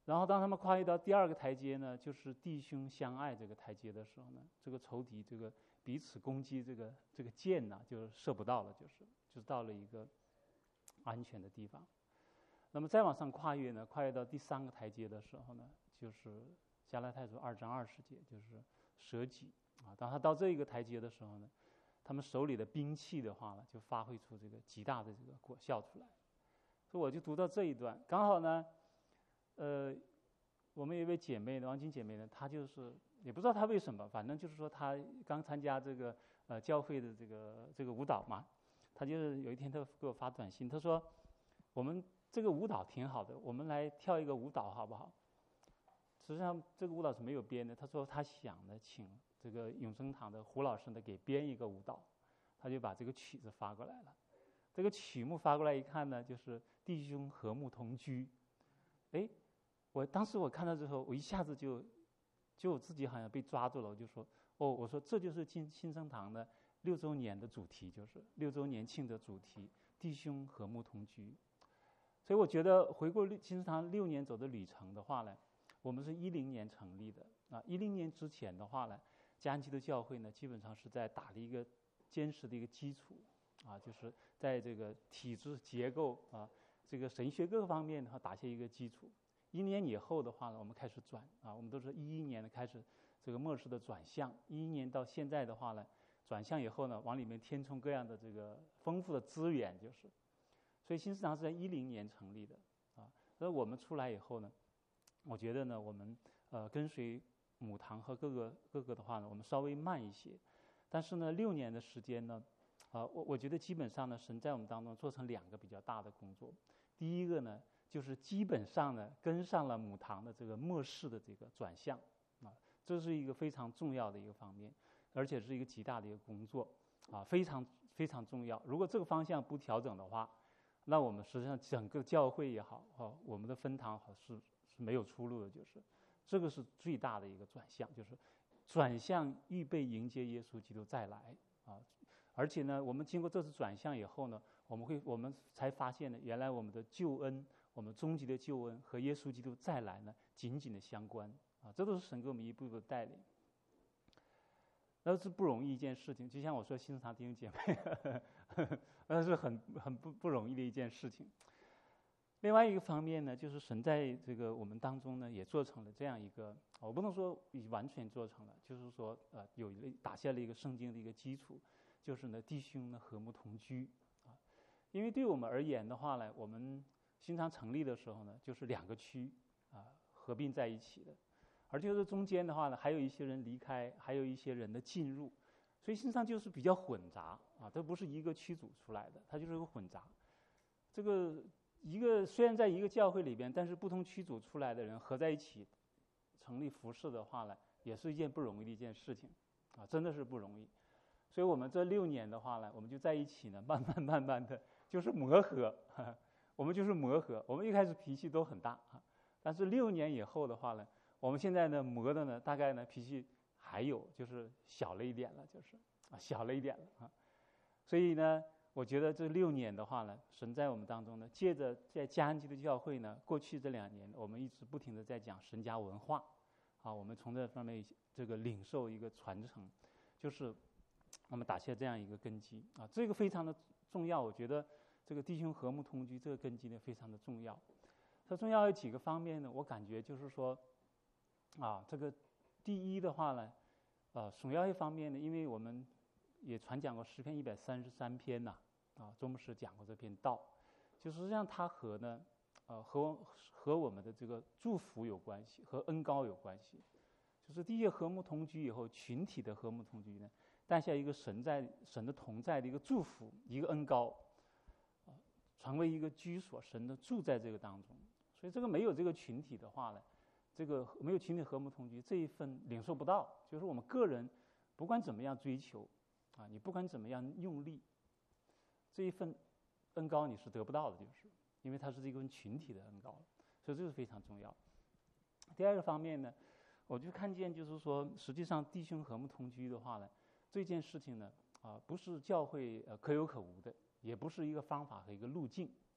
然后当他们跨越到第二个台阶呢，就是弟兄相爱这个台阶的时候呢，这个仇敌这个彼此攻击这个这个箭呢，就射不到了，就是就是到了一个安全的地方。那么再往上跨越呢，跨越到第三个台阶的时候呢，就是加拉太书二章二十节，就是舍己啊。当他到这一个台阶的时候呢，他们手里的兵器的话呢，就发挥出这个极大的这个果效出来。所以我就读到这一段，刚好呢，呃，我们有一位姐妹呢，王晶姐妹呢，她就是也不知道她为什么，反正就是说她刚参加这个呃教会的这个这个舞蹈嘛，她就是有一天她给我发短信，她说我们这个舞蹈挺好的，我们来跳一个舞蹈好不好？实际上这个舞蹈是没有编的，她说她想呢请这个永生堂的胡老师呢给编一个舞蹈，她就把这个曲子发过来了。这个曲目发过来一看呢，就是弟兄和睦同居。哎，我当时我看到之后，我一下子就就我自己好像被抓住了，我就说哦，我说这就是新新生堂的六周年的主题，就是六周年庆的主题，弟兄和睦同居。所以我觉得回顾新生堂六年走的旅程的话呢，我们是一零年成立的啊，一零年之前的话呢，嘉安基督教会呢基本上是在打了一个坚实的一个基础。啊，就是在这个体制结构啊，这个神学各方面的话打下一个基础。一年以后的话呢，我们开始转啊，我们都是一一年的开始这个末世的转向，一一年到现在的话呢，转向以后呢，往里面填充各样的这个丰富的资源，就是。所以新市场是在一零年成立的啊，所以我们出来以后呢，我觉得呢，我们呃跟随母堂和各个各个的话呢，我们稍微慢一些，但是呢，六年的时间呢。啊，我我觉得基本上呢，神在我们当中做成两个比较大的工作。第一个呢，就是基本上呢跟上了母堂的这个末世的这个转向，啊，这是一个非常重要的一个方面，而且是一个极大的一个工作，啊，非常非常重要。如果这个方向不调整的话，那我们实际上整个教会也好，哦，我们的分堂好是是没有出路的，就是这个是最大的一个转向，就是转向预备迎接耶稣基督再来啊。而且呢，我们经过这次转向以后呢，我们会我们才发现呢，原来我们的救恩，我们终极的救恩和耶稣基督再来呢，紧紧的相关啊，这都是神给我们一步步的带领。那是不容易一件事情，就像我说新堂弟兄姐妹，呵呵那是很很不不容易的一件事情。另外一个方面呢，就是神在这个我们当中呢，也做成了这样一个，我不能说已完全做成了，就是说呃，有一个打下了一个圣经的一个基础。就是呢，弟兄呢和睦同居啊，因为对我们而言的话呢，我们新堂成立的时候呢，就是两个区啊合并在一起的，而就是中间的话呢，还有一些人离开，还有一些人的进入，所以新堂就是比较混杂啊，这不是一个区组出来的，它就是个混杂。这个一个虽然在一个教会里边，但是不同区组出来的人合在一起成立服事的话呢，也是一件不容易的一件事情啊，真的是不容易。所以我们这六年的话呢，我们就在一起呢，慢慢慢慢的就是磨合，呵呵我们就是磨合。我们一开始脾气都很大啊，但是六年以后的话呢，我们现在呢磨的呢，大概呢脾气还有就是小了一点了，就是啊小了一点了啊。所以呢，我觉得这六年的话呢，神在我们当中呢，借着在嘉安基督教会呢，过去这两年我们一直不停的在讲神家文化，啊，我们从这方面这个领受一个传承，就是我们打下这样一个根基啊，这个非常的重要。我觉得这个弟兄和睦同居这个根基呢非常的重要。它重要有几个方面呢？我感觉就是说，啊，这个第一的话呢，呃，首要一方面呢，因为我们也传讲过诗篇一百三十三篇呐，啊，周牧师讲过这篇道，就是实际上它和呢，呃，和和我们的这个祝福有关系，和恩膏有关系。就是第一个和睦同居以后，群体的和睦同居呢，带下一个神在神的同在的一个祝福，一个恩膏，啊，成为一个居所，神的住在这个当中。所以这个没有这个群体的话呢，这个没有群体和睦同居这一份领受不到。就是我们个人不管怎么样追求，啊，你不管怎么样用力，这一份恩膏你是得不到的，就是因为它是一份群体的恩膏，所以这是非常重要。第二个方面呢，我就看见就是说，实际上弟兄和睦同居的话呢，这件事情呢，啊，不是教会呃可有可无的，也不是一个方法和一个路径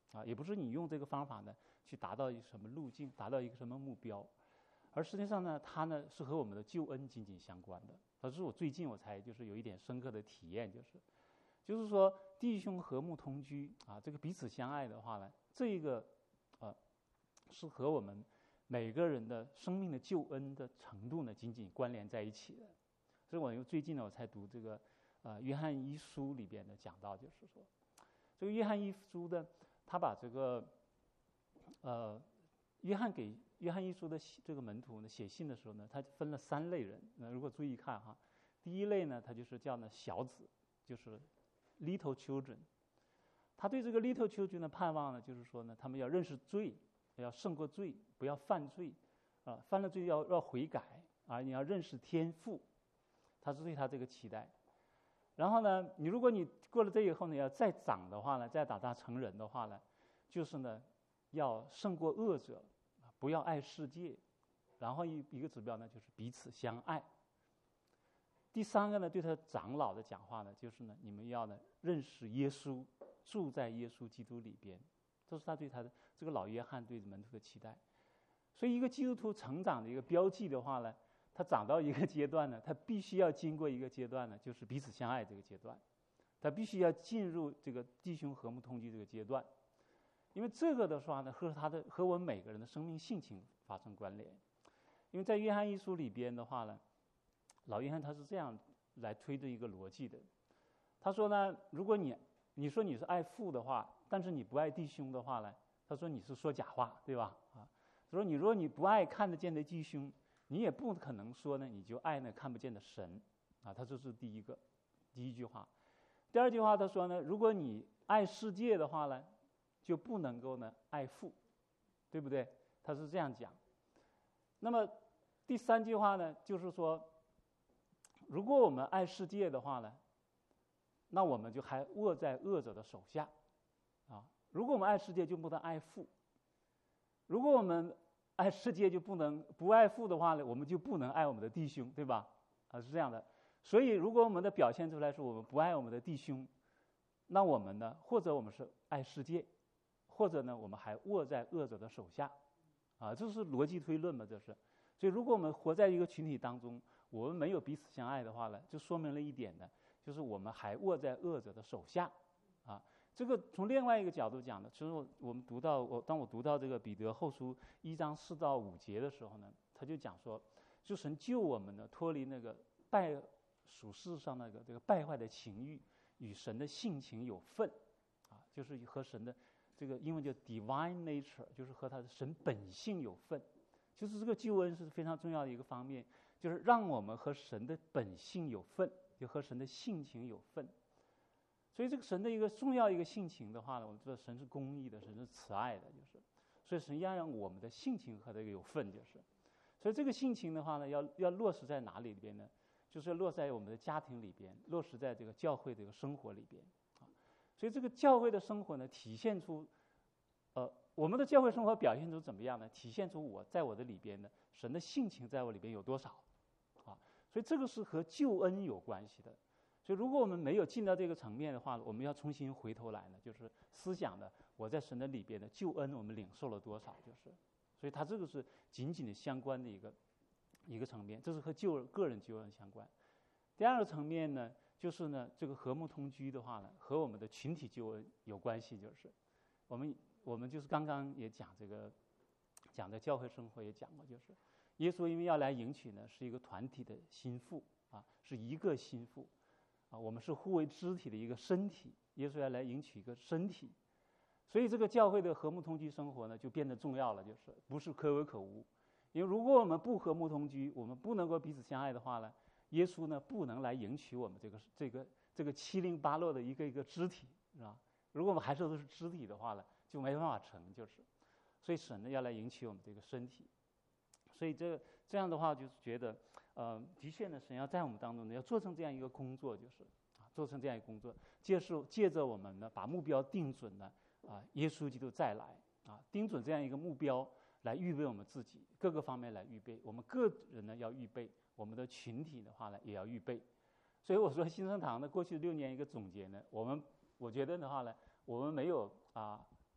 啊，也不是你用这个方法呢去达到一个什么路径，达到一个什么目标，而实际上呢，它呢是和我们的救恩紧紧相关的。这是我最近我才就是有一点深刻的体验，就是就是说弟兄和睦同居啊，这个彼此相爱的话呢，这个呃是和我们每个人的生命的救恩的程度呢紧紧关联在一起的。所以我最近呢我才读这个呃约翰一书里边的讲到，就是说这个约翰一书的他把这个呃约翰给约翰一书的这个门徒呢写信的时候呢，他分了三类人。那如果注意看哈，第一类呢，他就是叫呢小子，就是 little children。他对这个 little children 的盼望呢，就是说呢，他们要认识罪，要胜过罪，不要犯罪啊，犯了罪要要悔改啊，你要认识天父。他是对他这个期待。然后呢，你如果你过了这以后呢，要再长的话呢，再长大成人的话呢，就是呢，要胜过恶者，不要爱世界。然后一一个指标呢，就是彼此相爱。第三个呢，对他长老的讲话呢，就是呢，你们要呢认识耶稣，住在耶稣基督里边。这是他对他的这个老约翰对门徒的期待。所以，一个基督徒成长的一个标记的话呢，他长到一个阶段呢，他必须要经过一个阶段呢，就是彼此相爱这个阶段，他必须要进入这个弟兄和睦同居这个阶段，因为这个的话呢，和他的和我们每个人的生命性情发生关联。因为在约翰一书里边的话呢，老约翰他是这样来推的一个逻辑的，他说呢，如果你你说你是爱父的话，但是你不爱弟兄的话呢，他说你是说假话，对吧？啊，他说你如果你不爱看得见的弟兄，你也不可能说呢，你就爱那看不见的神啊。他这是第一个，第一句话。第二句话他说呢，如果你爱世界的话呢，就不能够呢爱父，对不对？他是这样讲。那么第三句话呢，就是说，如果我们爱世界的话呢，那我们就还握在恶者的手下啊。如果我们爱世界，就不能爱父。如果我们爱世界就不能不爱父的话呢，我们就不能爱我们的弟兄，对吧？啊，是这样的。所以，如果我们的表现出来是我们不爱我们的弟兄，那我们呢，或者我们是爱世界，或者呢，我们还握在恶者的手下，啊，这是逻辑推论嘛，这是。所以，如果我们活在一个群体当中，我们没有彼此相爱的话呢，就说明了一点呢，就是我们还握在恶者的手下，啊。这个从另外一个角度讲呢，其实我我们读到我当我读到这个彼得后书一章四到五节的时候呢，他就讲说，就神救我们呢，脱离那个败属世上那个这个败坏的情欲，与神的性情有份，啊，就是和神的这个英文叫 divine nature， 就是和他的神本性有份，就是这个救恩是非常重要的一个方面，就是让我们和神的本性有份，就和神的性情有份。所以这个神的一个重要一个性情的话呢，我们知道神是公义的，神是慈爱的，就是，所以神要让我们的性情和这个有份，就是，所以这个性情的话呢，要要落实在哪里边呢？就是落在我们的家庭里边，落实在这个教会这个生活里边啊。所以这个教会的生活呢，体现出，呃，我们的教会生活表现出怎么样呢？体现出我在我的里边呢，神的性情在我里边有多少啊？所以这个是和救恩有关系的。所以，如果我们没有进到这个层面的话，我们要重新回头来呢，就是思想的我在神的里边的救恩，我们领受了多少，就是，所以它这个是紧紧的相关的一个一个层面，这是和救个人救恩相关。第二个层面呢，就是呢，这个和睦同居的话呢，和我们的群体救恩有关系，就是我们我们就是刚刚也讲这个讲的教会生活也讲过，就是耶稣因为要来迎娶呢，是一个团体的心腹啊，是一个心腹。啊，我们是互为肢体的一个身体，耶稣要来迎娶一个身体，所以这个教会的和睦同居生活呢，就变得重要了，就是不是可有可无。因为如果我们不和睦同居，我们不能够彼此相爱的话呢，耶稣呢不能来迎娶我们这个这个这个七零八落的一个一个肢体，是吧？如果我们还是都是肢体的话呢，就没办法成，就是，所以神呢要来迎娶我们这个身体，所以这个这样的话，就是觉得。呃，的确呢，神要在我们当中呢，要做成这样一个工作，就是啊，做成这样一个工作，借受借着我们呢，把目标定准了啊，耶稣基督再来啊，定准这样一个目标来预备我们自己各个方面来预备，我们个人呢要预备，我们的群体的话呢也要预备。所以我说新生堂的过去六年一个总结呢，我们我觉得的话呢，我们没有啊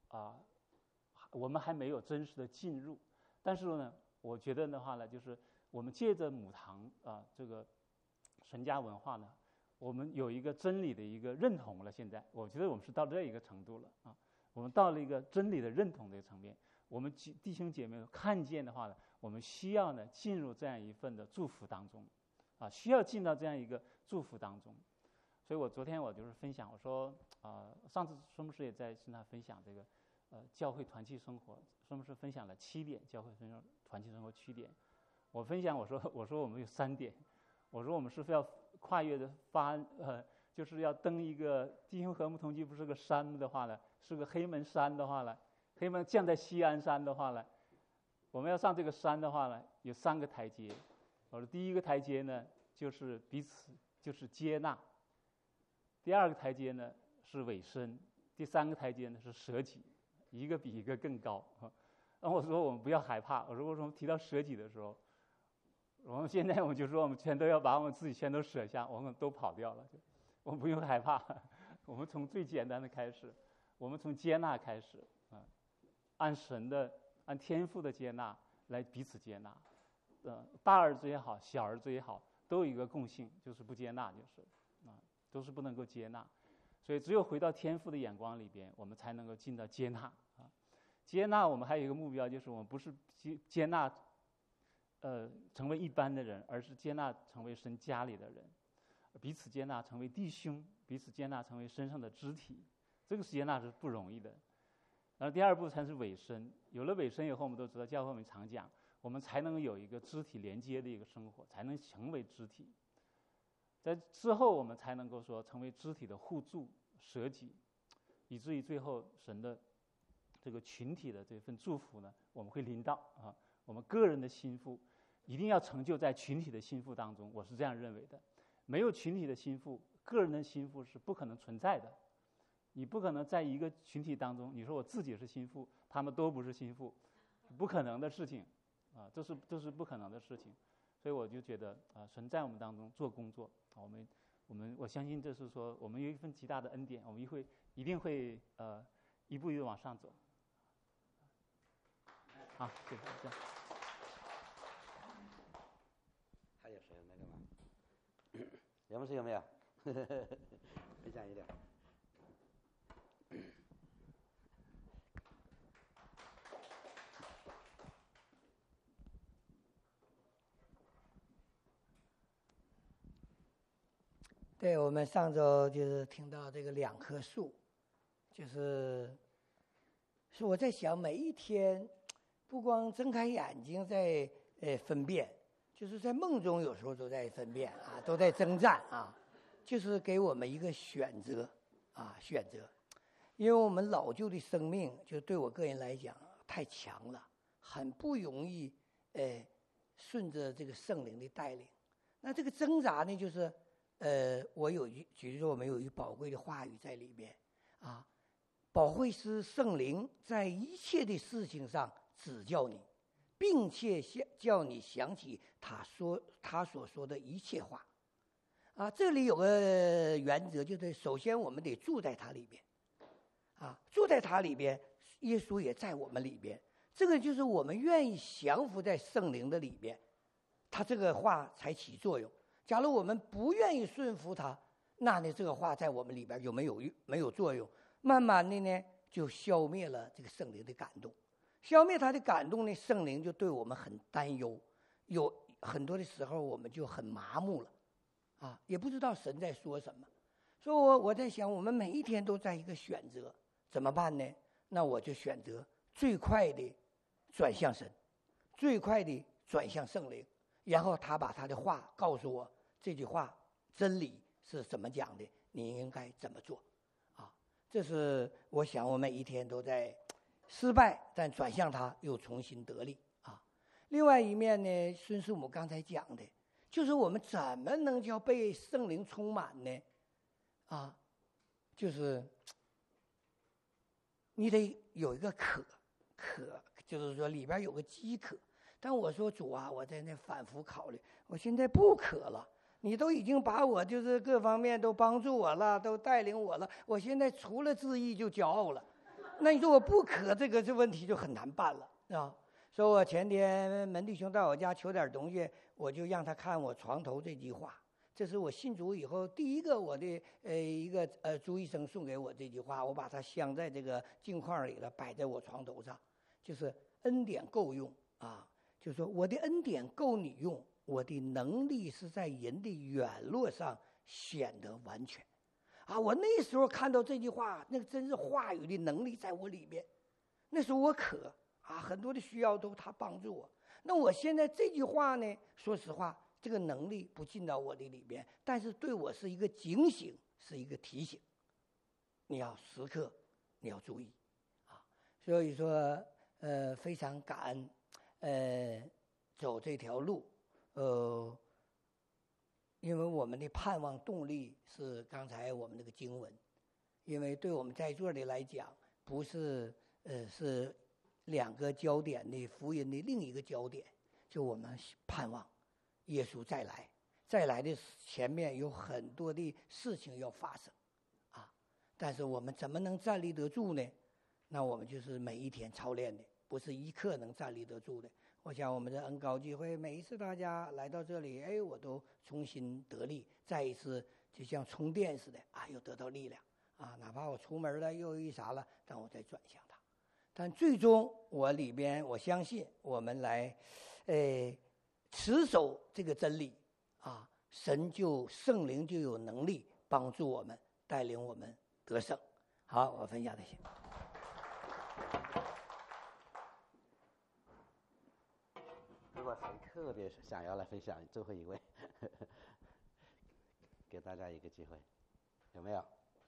啊，我们还没有真实的进入。但是呢，我觉得的话呢，就是我们借着母堂啊这个神家文化呢，我们有一个真理的一个认同了。现在我觉得我们是到这一个程度了啊，我们到了一个真理的认同的层面。我们弟兄姐妹看见的话呢，我们需要呢进入这样一份的祝福当中，啊，需要进到这样一个祝福当中。所以我昨天我就是分享，我说啊、呃，上次孙牧师也在跟他分享这个呃教会团契生活，孙牧师分享了七点教会生活团契生活七点，我分享我说我说我们有三点，我说我们是要跨越的发呃，就是要登一个弟兄和睦同居不是个山的话呢，是个黑门山的话呢，黑门降在西安山的话呢，我们要上这个山的话呢，有三个台阶。我说第一个台阶呢，就是彼此就是接纳。第二个台阶呢是委身，第三个台阶呢是舍己，一个比一个更高。然后我说我们不要害怕，我说为什么提到舍己的时候，我们现在我们就说我们全都要把我们自己全都舍下，我们都跑掉了，就我们不用害怕，我们从最简单的开始，我们从接纳开始啊，按神的按天父的接纳来彼此接纳，呃，大儿子也好，小儿子也好，都有一个共性，就是不接纳，就是啊。都是不能够接纳，所以只有回到天父的眼光里边，我们才能够进到接纳啊。接纳我们还有一个目标，就是我们不是接接纳，呃，成为一般的人，而是接纳成为神家里的人，彼此接纳成为弟兄，彼此接纳成为身上的肢体，这个接纳是不容易的。然后第二步才是委身，有了委身以后，我们都知道教会我们常讲，我们才能有一个肢体连接的一个生活，才能成为肢体。在之后，我们才能够说成为肢体的互助、舍己，以至于最后神的这个群体的这份祝福呢，我们会临到啊。我们个人的心腹一定要成就在群体的心腹当中，我是这样认为的。没有群体的心腹，个人的心腹是不可能存在的。你不可能在一个群体当中，你说我自己是心腹，他们都不是心腹，不可能的事情啊，这是这是不可能的事情。所以我就觉得啊、呃，神在我们当中做工作，我们我们我相信这是说我们有一份极大的恩典，我们一会一定会呃一步一步往上走。好，谢谢大家。 还有谁那个吗？杨牧师有没有？分享一点。 对，我们上周就是听到这个两棵树，就是是我在想，每一天不光睁开眼睛在呃分辨，就是在梦中有时候都在分辨啊，都在征战啊，就是给我们一个选择啊，选择。因为我们老旧的生命，就对我个人来讲太强了，很不容易呃顺着这个圣灵的带领。那这个挣扎呢，就是呃，我有一，举例说，我们有一宝贵的话语在里边啊。保惠师圣灵在一切的事情上指教你，并且叫你想起他说他所说的一切话啊。这里有个原则，就是首先我们得住在他里边啊，住在他里边，耶稣也在我们里边。这个就是我们愿意降服在圣灵的里边，他这个话才起作用。假如我们不愿意顺服他，那呢这个话在我们里边就没有没有作用，慢慢的呢就消灭了这个圣灵的感动，消灭他的感动呢，圣灵就对我们很担忧，有很多的时候我们就很麻木了，啊，也不知道神在说什么。所以我我在想，我们每一天都在一个选择，怎么办呢？那我就选择最快的转向神，最快的转向圣灵，然后他把他的话告诉我，这句话真理是怎么讲的，你应该怎么做啊？这是我想我每一天都在失败，但转向他又重新得力啊。另外一面呢，孙师母刚才讲的就是我们怎么能叫被圣灵充满呢？啊，就是你得有一个渴渴，就是说里边有个饥渴。但我说主啊，我在那反复考虑，我现在不渴了，你都已经把我就是各方面都帮助我了，都带领我了，我现在除了自义就骄傲了， 那你说我不可，这个这问题就很难办了啊。说我前天门弟兄到我家求点东西，我就让他看我床头这句话，这是我信主以后第一个我的呃一个呃朱医生送给我这句话，我把它镶在这个镜框里了，摆在我床头上，就是恩典够用啊，就说我的恩典够你用，我的能力是在人的软弱上显得完全。啊，我那时候看到这句话，那个真是话语的能力在我里面。那时候我渴啊，很多的需要都他帮助我。那我现在这句话呢，说实话，这个能力不进到我的里边，但是对我是一个警醒，是一个提醒。你要时刻，你要注意啊。所以说，呃，非常感恩，呃，走这条路，呃。因为我们的盼望动力是刚才我们那个经文，因为对我们在座的来讲，不是呃是两个焦点的福音的另一个焦点，就我们盼望耶稣再来，再来的前面有很多的事情要发生，啊，但是我们怎么能站立得住呢？那我们就是每一天操练的，不是一刻能站立得住的。我想我们的恩高聚会，每一次大家来到这里，哎，我都重新得力，再一次就像充电似的啊，又得到力量啊！哪怕我出门了又一啥了，但我再转向它。但最终我里边，我相信我们来，呃，持守这个真理啊，神就圣灵就有能力帮助我们，带领我们得胜。好，我分享这些。 如果谁特别想要来分享，最后一位，给大家一个机会，有没有？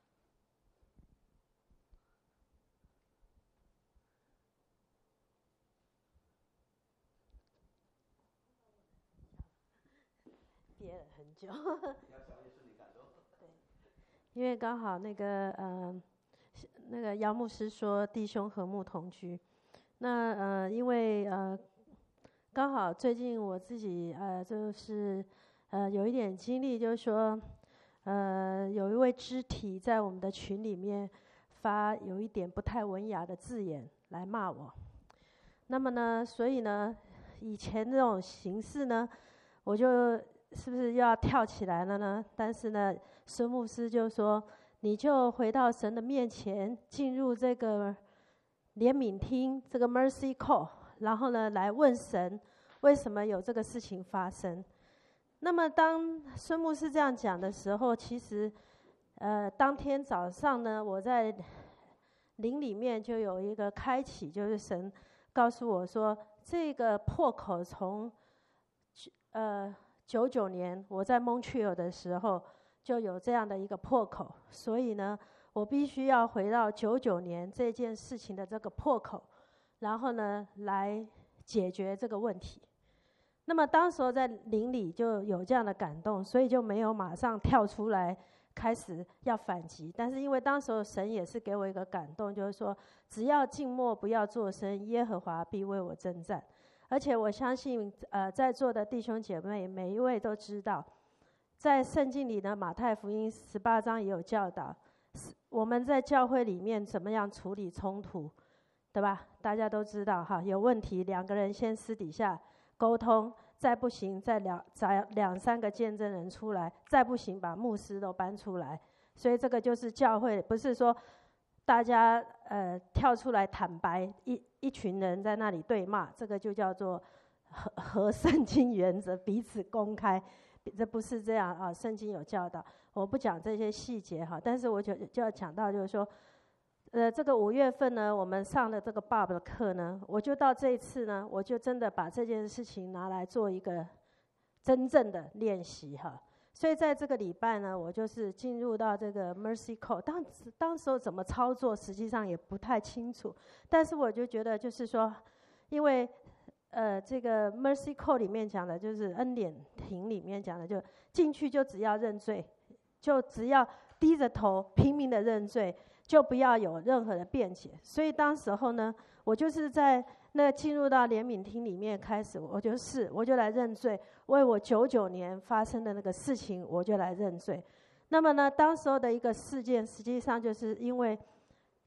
憋了很久。对，因为刚好那个呃，那个姚牧师说弟兄和睦同居，那呃，因为呃。刚好最近我自己呃就是呃有一点经历，就是说呃有一位肢体在我们的群里面发有一点不太文雅的字眼来骂我。那么呢，所以呢，以前这种形式呢，我就是不是又要跳起来了呢？但是呢，孙牧师就说，你就回到神的面前，进入这个怜悯厅，这个 mercy call。然后呢，来问神为什么有这个事情发生。那么当孙牧师这样讲的时候，其实呃当天早上呢，我在灵里面就有一个开启，就是神告诉我说，这个破口从呃九九年我在蒙特利尔的时候就有这样的一个破口，所以呢，我必须要回到九九年这件事情的这个破口，然后呢，来解决这个问题。那么当时候在灵里就有这样的感动，所以就没有马上跳出来开始要反击。但是因为当时候神也是给我一个感动，就是说只要静默不要作声，耶和华必为我征战。而且我相信呃在座的弟兄姐妹每一位都知道，在圣经里的马太福音十八章也有教导，我们在教会里面怎么样处理冲突，对吧？大家都知道哈，有问题两个人先私底下沟通，再不行再两再两三个见证人出来，再不行把牧师都搬出来。所以这个就是教会，不是说大家呃跳出来坦白，一一群人在那里对骂，这个就叫做合合圣经原则，彼此公开，这不是这样啊。圣经有教导，我不讲这些细节哈，但是我就就要讲到就是说。呃，这个五月份呢，我们上的这个 Bob 的课呢，我就到这一次呢，我就真的把这件事情拿来做一个真正的练习哈。所以在这个礼拜呢，我就是进入到这个 Mercy Call， 当当时候怎么操作，实际上也不太清楚。但是我就觉得，就是说，因为呃，这个 Mercy Call 里面讲的，就是恩典亭里面讲的，就进去就只要认罪，就只要低着头拼命的认罪。就不要有任何的辩解，所以当时候呢，我就是在那进入到怜悯厅里面开始，我就是我就来认罪，为我九九年发生的那个事情，我就来认罪。那么呢，当时候的一个事件，实际上就是因为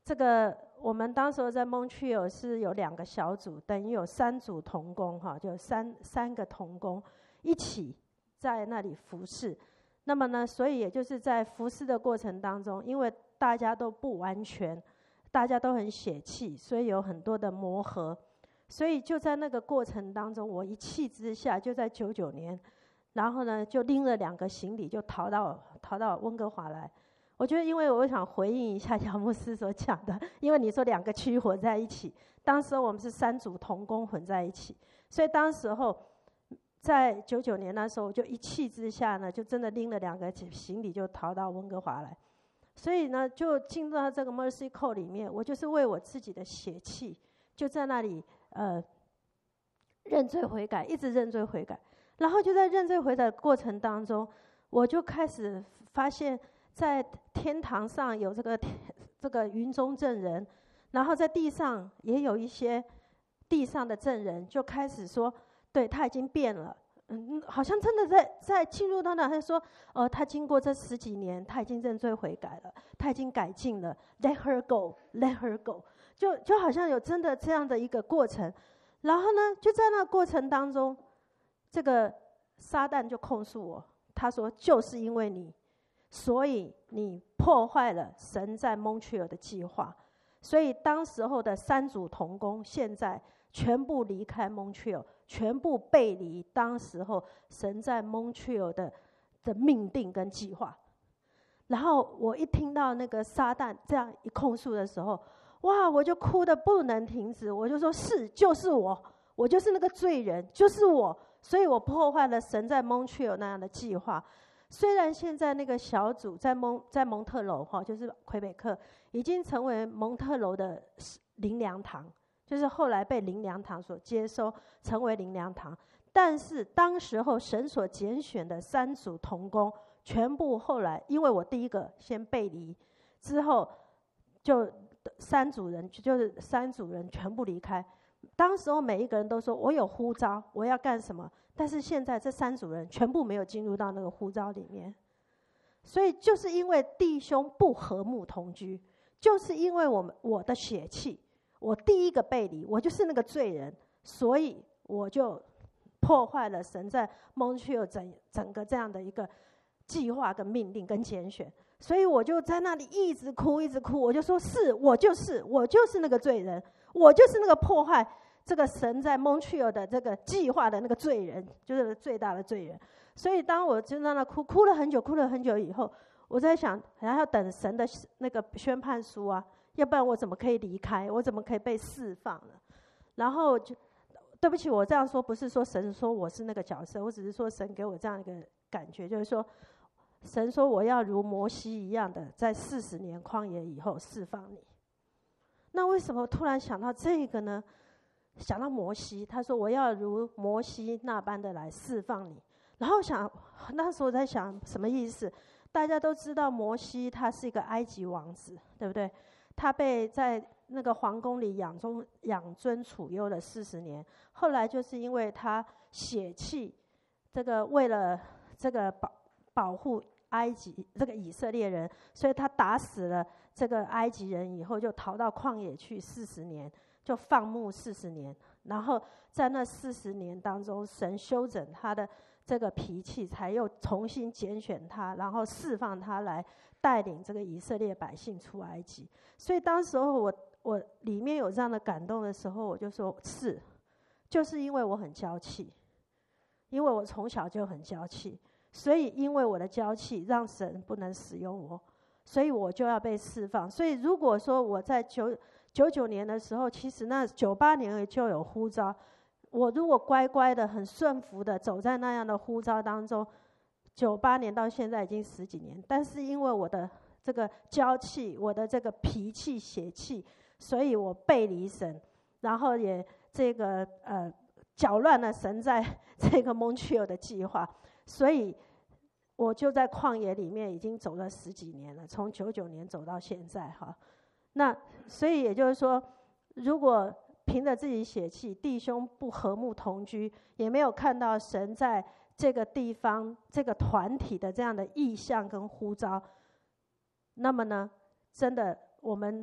这个我们当时在蒙特利尔是有两个小组，等于有三组同工哈，就三三个同工一起在那里服侍。那么呢，所以也就是在服侍的过程当中，因为大家都不完全，大家都很血气，所以有很多的磨合。所以就在那个过程当中，我一气之下，就在九九年，然后呢就拎了两个行李就逃到逃到温哥华来。我觉得，因为我想回应一下姚牧师所讲的，因为你说两个区混在一起，当时我们是三组同工混在一起，所以当时候在九九年那时候，我就一气之下呢，就真的拎了两个行李就逃到温哥华来。所以呢，就进到这个 Mercy Call 里面，我就是为我自己的血气，就在那里呃认罪悔改，一直认罪悔改。然后就在认罪悔改的过程当中，我就开始发现，在天堂上有这个这个云中证人，然后在地上也有一些地上的证人，就开始说，对他已经变了。嗯，好像真的在在进入到那，他说，呃，他经过这十几年，他已经认罪悔改了，他已经改进了 ，Let her go, Let her go， 就就好像有真的这样的一个过程。然后呢，就在那过程当中，这个撒旦就控诉我，他说就是因为你，所以你破坏了神在蒙特利尔的计划，所以当时候的三组同工现在全部离开蒙特利尔。全部背离当时候神在蒙特利尔的的命定跟计划。然后我一听到那个撒旦这样一控诉的时候，哇，我就哭得不能停止。我就说是，就是我，我就是那个罪人，就是我，所以我破坏了神在蒙特利尔那样的计划。虽然现在那个小组在蒙在蒙特楼哈，就是魁北克已经成为蒙特楼的灵粮堂，就是后来被灵粮堂所接收，成为灵粮堂。但是当时候神所拣选的三组同工，全部后来因为我第一个先背离，之后就三组人就是三组人全部离开。当时候每一个人都说我有呼召，我要干什么，但是现在这三组人全部没有进入到那个呼召里面。所以就是因为弟兄不和睦同居，就是因为我们我的血气，我第一个背离，我就是那个罪人，所以我就破坏了神在蒙特利尔整整个这样的一个计划跟命令跟拣选。所以我就在那里一直哭一直哭，我就说是我就是我就是那个罪人，我就是那个破坏这个神在蒙特利尔的这个计划的那个罪人，就是最大的罪人。所以当我就在那哭哭了很久哭了很久以后，我在想还要等神的那个宣判书啊，要不然我怎么可以离开，我怎么可以被释放了。然后就对不起，我这样说不是说神说我是那个角色，我只是说神给我这样一个感觉，就是说神说我要如摩西一样的在四十年旷野以后释放你。那为什么突然想到这个呢？想到摩西，他说我要如摩西那般的来释放你。然后想那时候我在想什么意思？大家都知道摩西他是一个埃及王子，对不对？他被在那个皇宫里养尊养尊处优了四十年，后来就是因为他血气，这个为了这个保保护埃及这个以色列人，所以他打死了这个埃及人以后，就逃到旷野去四十年，就放牧四十年。然后在那四十年当中，神修整他的这个脾气，才又重新拣选他，然后释放他来带领这个以色列百姓出埃及。所以当时候我我里面有这样的感动的时候，我就说是，就是因为我很娇气，因为我从小就很娇气，所以因为我的娇气让神不能使用我，所以我就要被释放。所以如果说我在九九九年的时候，其实那九八年就有呼召，我如果乖乖的很顺服的走在那样的呼召当中，九八年到现在已经十几年，但是因为我的这个娇气，我的这个脾气血气，所以我背离神，然后也这个呃搅乱了神在这个蒙特利尔的计划，所以我就在旷野里面已经走了十几年了，从九九年走到现在哈。那所以也就是说，如果凭着自己血气，弟兄不和睦同居，也没有看到神在这个地方这个团体的这样的意向跟呼召，那么呢，真的我们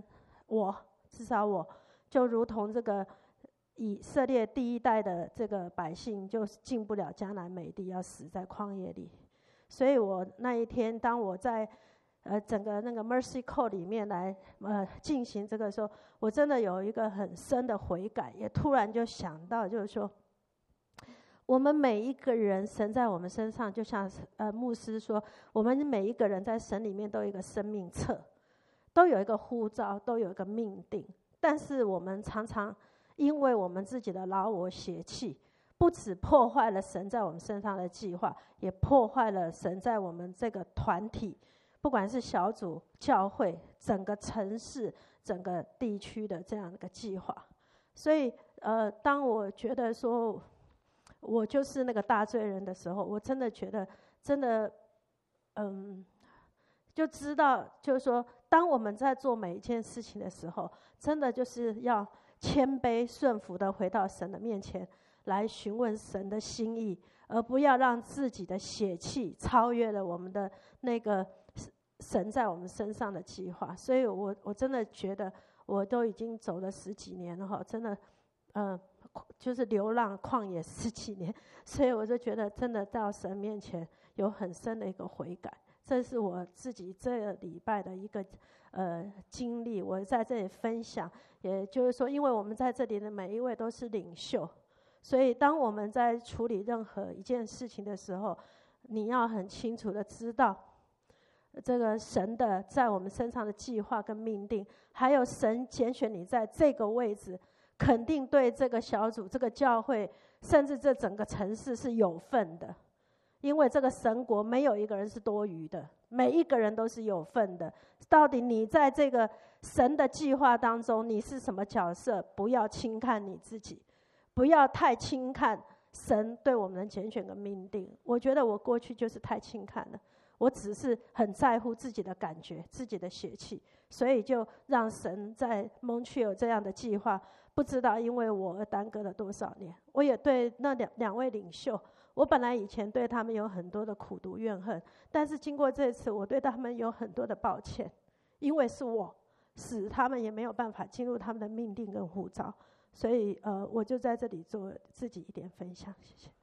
我至少我就如同这个以色列第一代的这个百姓，就进不了迦南美地，要死在旷野里。所以我那一天，当我在呃整个那个 Mercy Call 里面来呃进行这个时候，我真的有一个很深的悔改，也突然就想到，就是说，我们每一个人，神在我们身上，就像呃牧师说，我们每一个人在神里面都有一个生命册，都有一个呼召，都有一个命定。但是我们常常因为我们自己的老我邪气，不只破坏了神在我们身上的计划，也破坏了神在我们这个团体，不管是小组、教会、整个城市、整个地区的这样一个计划。所以，呃，当我觉得说我就是那个大罪人的时候，我真的觉得，真的，嗯，就知道，就是说，当我们在做每一件事情的时候，真的就是要谦卑顺服的回到神的面前，来询问神的心意，而不要让自己的血气超越了我们的那个神在我们身上的计划。所以我我真的觉得，我都已经走了十几年了哈，真的，呃，就是流浪旷野十几年，所以我就觉得真的到神面前有很深的一个悔改。这是我自己这个礼拜的一个呃经历，我在这里分享。也就是说，因为我们在这里的每一位都是领袖，所以当我们在处理任何一件事情的时候，你要很清楚的知道这个神的在我们身上的计划跟命定，还有神拣选你在这个位置，肯定对这个小组、这个教会，甚至这整个城市是有份的。因为这个神国没有一个人是多余的，每一个人都是有份的。到底你在这个神的计划当中，你是什么角色？不要轻看你自己，不要太轻看神对我们的拣选跟命定。我觉得我过去就是太轻看了，我只是很在乎自己的感觉、自己的血气，所以就让神在蒙区有这样的计划，不知道因为我而耽搁了多少年。我也对那两两位领袖，我本来以前对他们有很多的苦毒怨恨，但是经过这次，我对他们有很多的抱歉，因为是我使他们也没有办法进入他们的命定跟呼召，所以呃，我就在这里做自己一点分享，谢谢。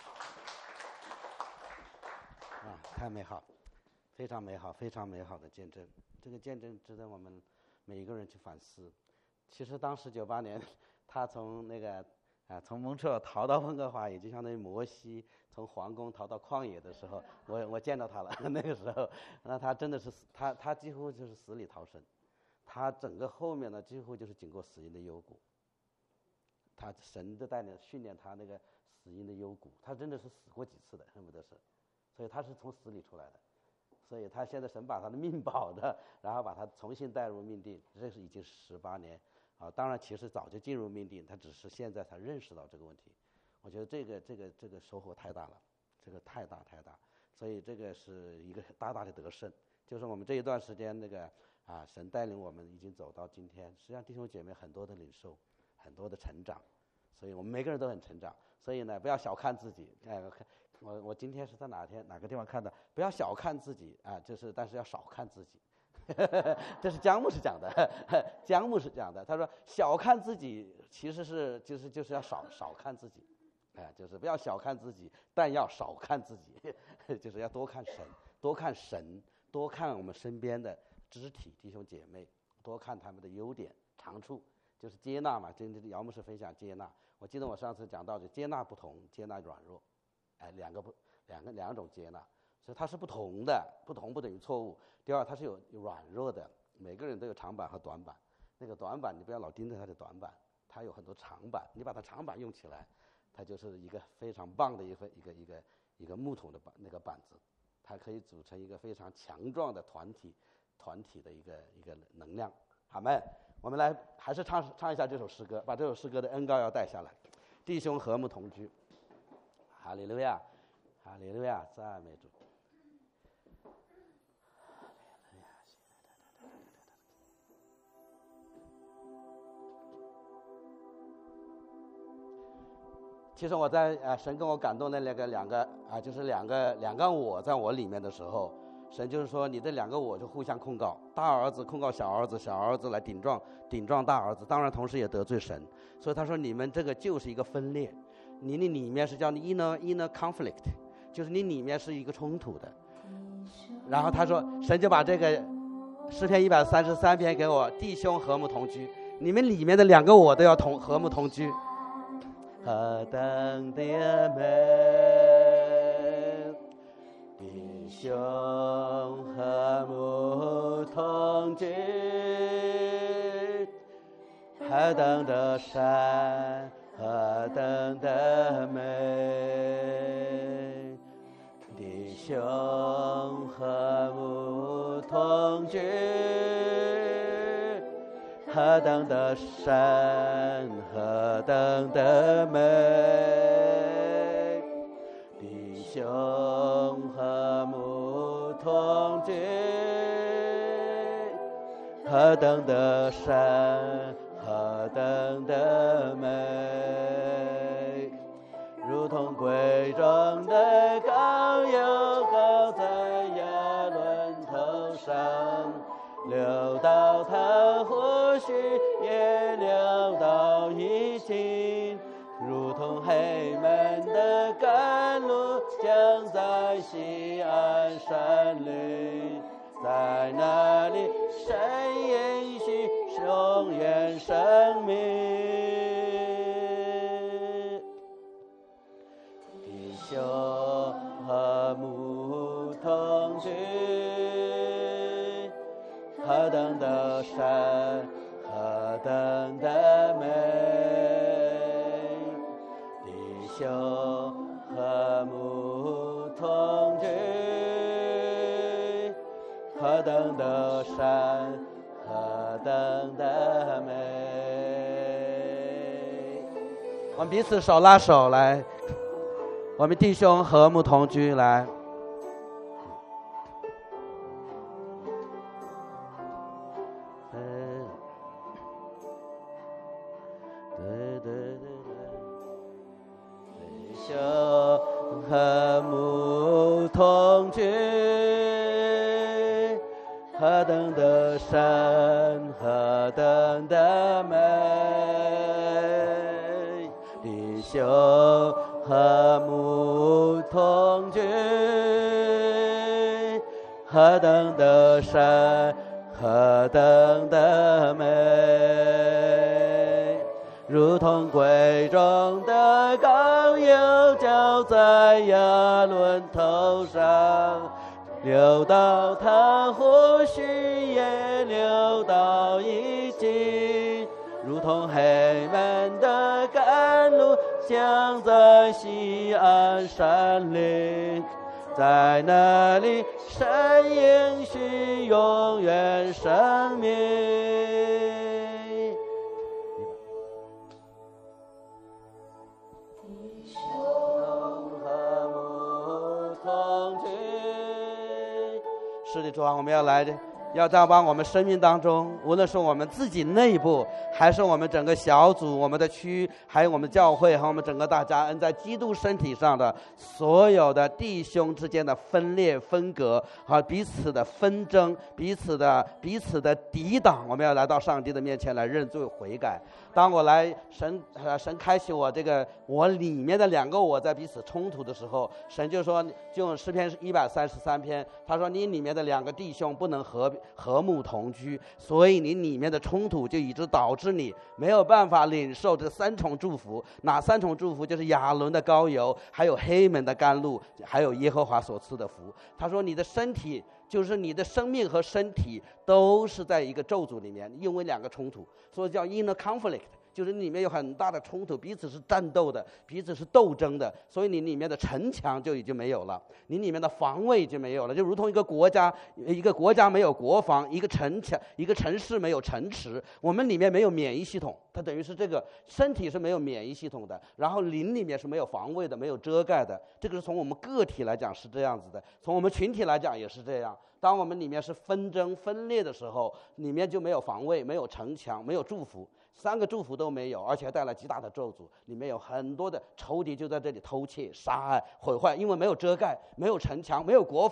啊，太美好，非常美好，非常美好的见证。这个见证值得我们每一个人去反思。其实当时九八年，他从那个啊，从蒙特尔逃到温哥华，也就相当于摩西从皇宫逃到旷野的时候，我我见到他了。那个时候，那他真的是他他几乎就是死里逃生，他整个后面呢几乎就是经过死荫的幽谷。他神的带领训练他那个死荫的幽谷，他真的是死过几次的，恨不得是，所以他是从死里出来的。所以他现在神把他的命保的，然后把他重新带入命定，这是已经十八年。啊，当然，其实早就进入命定，他只是现在才认识到这个问题。我觉得这个这个这个收获太大了，这个太大太大，所以这个是一个大大的得胜。就是我们这一段时间那个啊，神带领我们已经走到今天，实际上弟兄姐妹很多的领受，很多的成长，所以我们每个人都很成长。所以呢，不要小看自己。哎，我我今天是在哪天哪个地方看到，不要小看自己啊，就是但是要少看自己。这是姜牧师讲的，姜牧师讲的。他说：“小看自己，其实是就是就是要少少看自己，哎，就是不要小看自己，但要少看自己，就是要多看神，多看神，多看我们身边的肢体弟兄姐妹，多看他们的优点长处，就是接纳嘛。今天姚牧师分享接纳，我记得我上次讲到的接纳不同，接纳软弱，哎，两个不两个两种接纳。”所以它是不同的，不同不等于错误。第二，它是有软弱的，每个人都有长板和短板。那个短板你不要老盯着它的短板，它有很多长板，你把它长板用起来，它就是一个非常棒的一份一个一个一个木桶的板那个板子，它可以组成一个非常强壮的团体团体的一个一个能量。好们，我们来还是唱唱一下这首诗歌，把这首诗歌的恩膏要带下来。弟兄和睦同居，哈利路亚，哈利路亚，赞美主。其实我在呃神跟我感动的那个两个啊、呃，就是两个两个我在我里面的时候， 神就是说你这两个我就互相控告，大儿子控告小儿子，小儿子来顶撞顶撞大儿子，当然同时也得罪神。所以他说你们这个就是一个分裂，你你里面是叫 inner inner conflict， 就是你里面是一个冲突的。然后他说神就把这个诗篇一百三十三篇给我，弟兄和睦同居，你们里面的两个我都要同和睦同居。何等的美，弟兄和睦同居，何等的善，何等的美，弟兄和睦同居，何等的善，何等的美，弟兄和睦同居，何等的善，何等的美，如同贵重的膏油膏在亚伦头上，流到他或许也流到衣襟，如同黑门的甘露降在西安山里，在那里神应许永远生命。弟兄和睦同居，何等的善，何等的美，弟兄和睦同居，何等的善，何等的美。我们彼此手拉手来，我们弟兄和睦同居来。和睦同居，何等的善，何等的美，弟兄和睦同居，何等的善，何等的美，如同贵重的膏油浇在亚伦头上，流到他或许也流到衣襟，如同黑门的甘露降在西安山里，在那里神应许永远生命。是的，主啊，我们要来的，要在帮我们生命当中，无论是我们自己内部，还是我们整个小组、我们的区，还有我们教会和我们整个大家恩在基督身体上的所有的弟兄之间的分裂、分隔和彼此的纷争、彼此的彼此的抵挡，我们要来到上帝的面前来认罪悔改。当我来神呃神开启我这个我里面的两个我在彼此冲突的时候，神就说，就用诗篇一百三十三篇，他说你里面的两个弟兄不能和和睦同居，所以你里面的冲突就一直导致你没有办法领受这三重祝福。哪三重祝福？就是亚伦的膏油，还有黑门的甘露，还有耶和华所赐的福。他说你的身体，就是你的生命和身体都是在一个咒诅里面，因为两个冲突，所以叫 inner conflict， 就是里面有很大的冲突，彼此是战斗的，彼此是斗争的，所以你里面的城墙就已经没有了，你里面的防卫就没有了，就如同一个国家，一个国家没有国防，一个城墙，一个城市没有城池，我们里面没有免疫系统，它等于是这个身体是没有免疫系统的，然后灵里面是没有防卫的，没有遮盖的，这个是从我们个体来讲是这样子的，从我们群体来讲也是这样。当我们里面是纷争分裂的时候，里面就没有防卫，没有城墙，没有祝福，三个祝福都没有，而且带来极大的咒诅，里面有很多的仇敌就在这里偷窃、杀害、毁坏，因为没有遮盖，没有城墙，没有国防，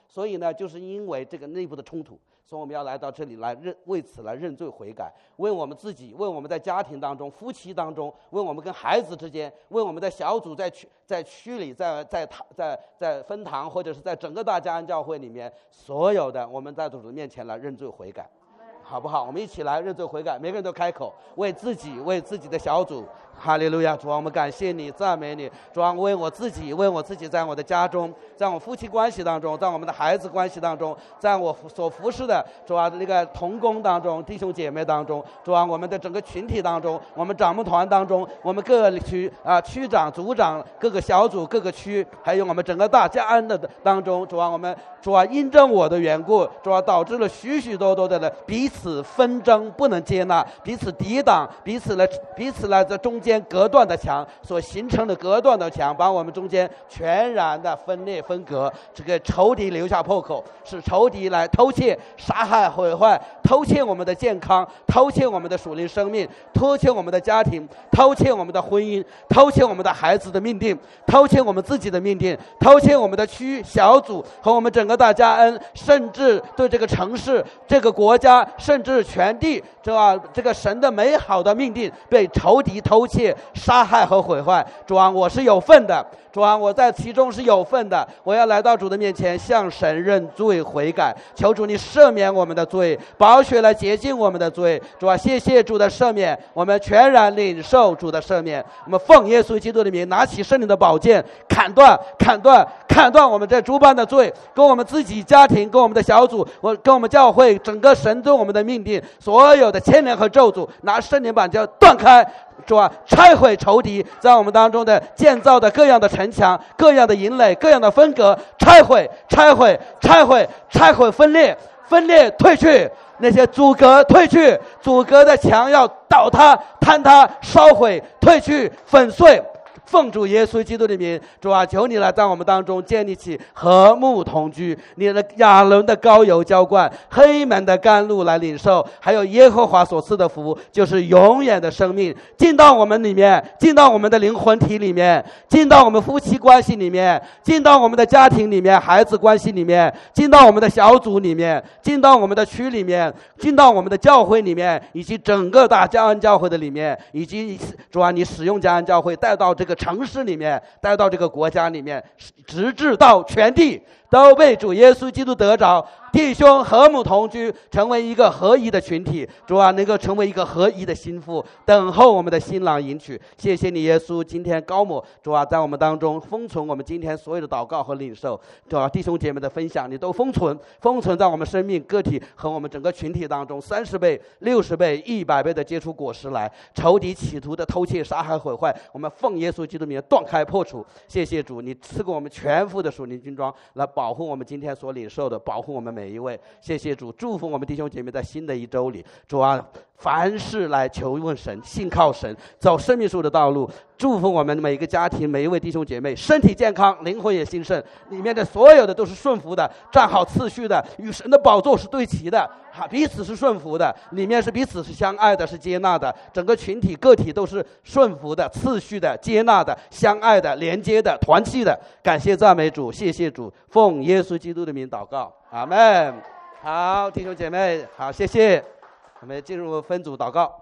所以呢，就是因为这个内部的冲突，所以我们要来到这里来认为此来认罪悔改，为我们自己，为我们在家庭当中、夫妻当中，为我们跟孩子之间，为我们的小组在区在区里、在在堂在在分堂，或者是在整个大家安教会里面，所有的我们在主的面前来认罪悔改，好不好？我们一起来认罪悔改，每个人都开口，为自己，为自己的小组。哈利路亚！主啊，我们感谢你，赞美你。主啊，为我自己，为我自己，在我的家中，在我夫妻关系当中，在我们的孩子关系当中，在我所服侍的主啊那个同工当中，弟兄姐妹当中，主啊，我们的整个群体当中，我们长牧团当中，我们各个区啊区长、组长、各个小组、各个区，还有我们整个大家安的当中，主啊，我们主啊因着我的缘故，主啊导致了许许多多的人彼此纷争，不能接纳，彼此抵挡，彼此来彼此来在中间。隔断的墙所形成的隔断的墙，把我们中间全然的分裂分隔，这个仇敌留下破口，使仇敌来偷窃、杀害、毁坏，偷窃我们的健康，偷窃我们的属灵生命，偷窃我们的家庭，偷窃我们的婚姻，偷窃我们的孩子的命定，偷窃我们自己的命定，偷窃我们的区小组和我们整个大家恩，甚至对这个城市、这个国家，甚至全地，这啊这个神的美好的命定被仇敌偷窃、杀害和毁坏。主啊，我是有份的，主啊，我在其中是有份的，我要来到主的面前，向神认罪悔改，求主你赦免我们的罪，宝血来洁净我们的罪。主啊，谢谢主的赦免，我们全然领受主的赦免。我们奉耶稣基督的名，拿起圣灵的宝剑，砍断砍断砍断我们这诸般的罪，跟我们自己家庭，跟我们的小组，我跟我们教会，整个神对我们的命定，所有的牵连和咒诅，拿圣灵板就断开。主啊，拆毁仇敌在我们当中的建造的各样的城墙、各样的营垒、各样的分隔，拆毁拆毁拆毁拆毁分裂分裂退去，那些阻隔退去，阻隔的墙要倒塌坍塌烧毁退去粉碎。奉主耶稣基督的名，主啊，求你来在我们当中建立起和睦同居，你的亚伦的膏油浇灌，黑门的甘露来领受，还有耶和华所赐的福，就是永远的生命进到我们里面，进到我们的灵魂体里面，进到我们夫妻关系里面，进到我们的家庭里面，孩子关系里面，进到我们的小组里面，进到我们的区里面，进到我们的教会里面，以及整个大嘉安教会的里面，以及主啊，你使用嘉安教会带到这个城市里面，带到这个国家里面，直至到全地都被主耶稣基督得着，弟兄和睦同居，成为一个合一的群体。主啊，能够成为一个合一的心腹，等候我们的新郎迎娶。谢谢你耶稣，今天高抹主啊，在我们当中封存我们今天所有的祷告和领受，主啊，弟兄姐妹的分享你都封存封存在我们生命个体和我们整个群体当中，三十倍六十倍一百倍的结出果实来。仇敌企图的偷窃杀害毁坏，我们奉耶稣基督名断开破除。谢谢主，你赐给我们全副的属灵军装来保护我们今天所领受的，保护我们每一位。谢谢主，祝福我们弟兄姐妹在新的一周里，主啊，凡事来求问神，信靠神，走生命树的道路。祝福我们每一个家庭，每一位弟兄姐妹身体健康，灵魂也兴盛，里面的所有的都是顺服的，站好次序的，与神的宝座是对齐的，彼此是顺服的，里面是彼此是相爱的，是接纳的，整个群体个体都是顺服的、次序的、接纳的、相爱的、连接的、团契的。感谢赞美主，谢谢主，奉耶稣基督的名祷告，阿们。好，弟兄姐妹，好，谢谢。我们进入分组祷告。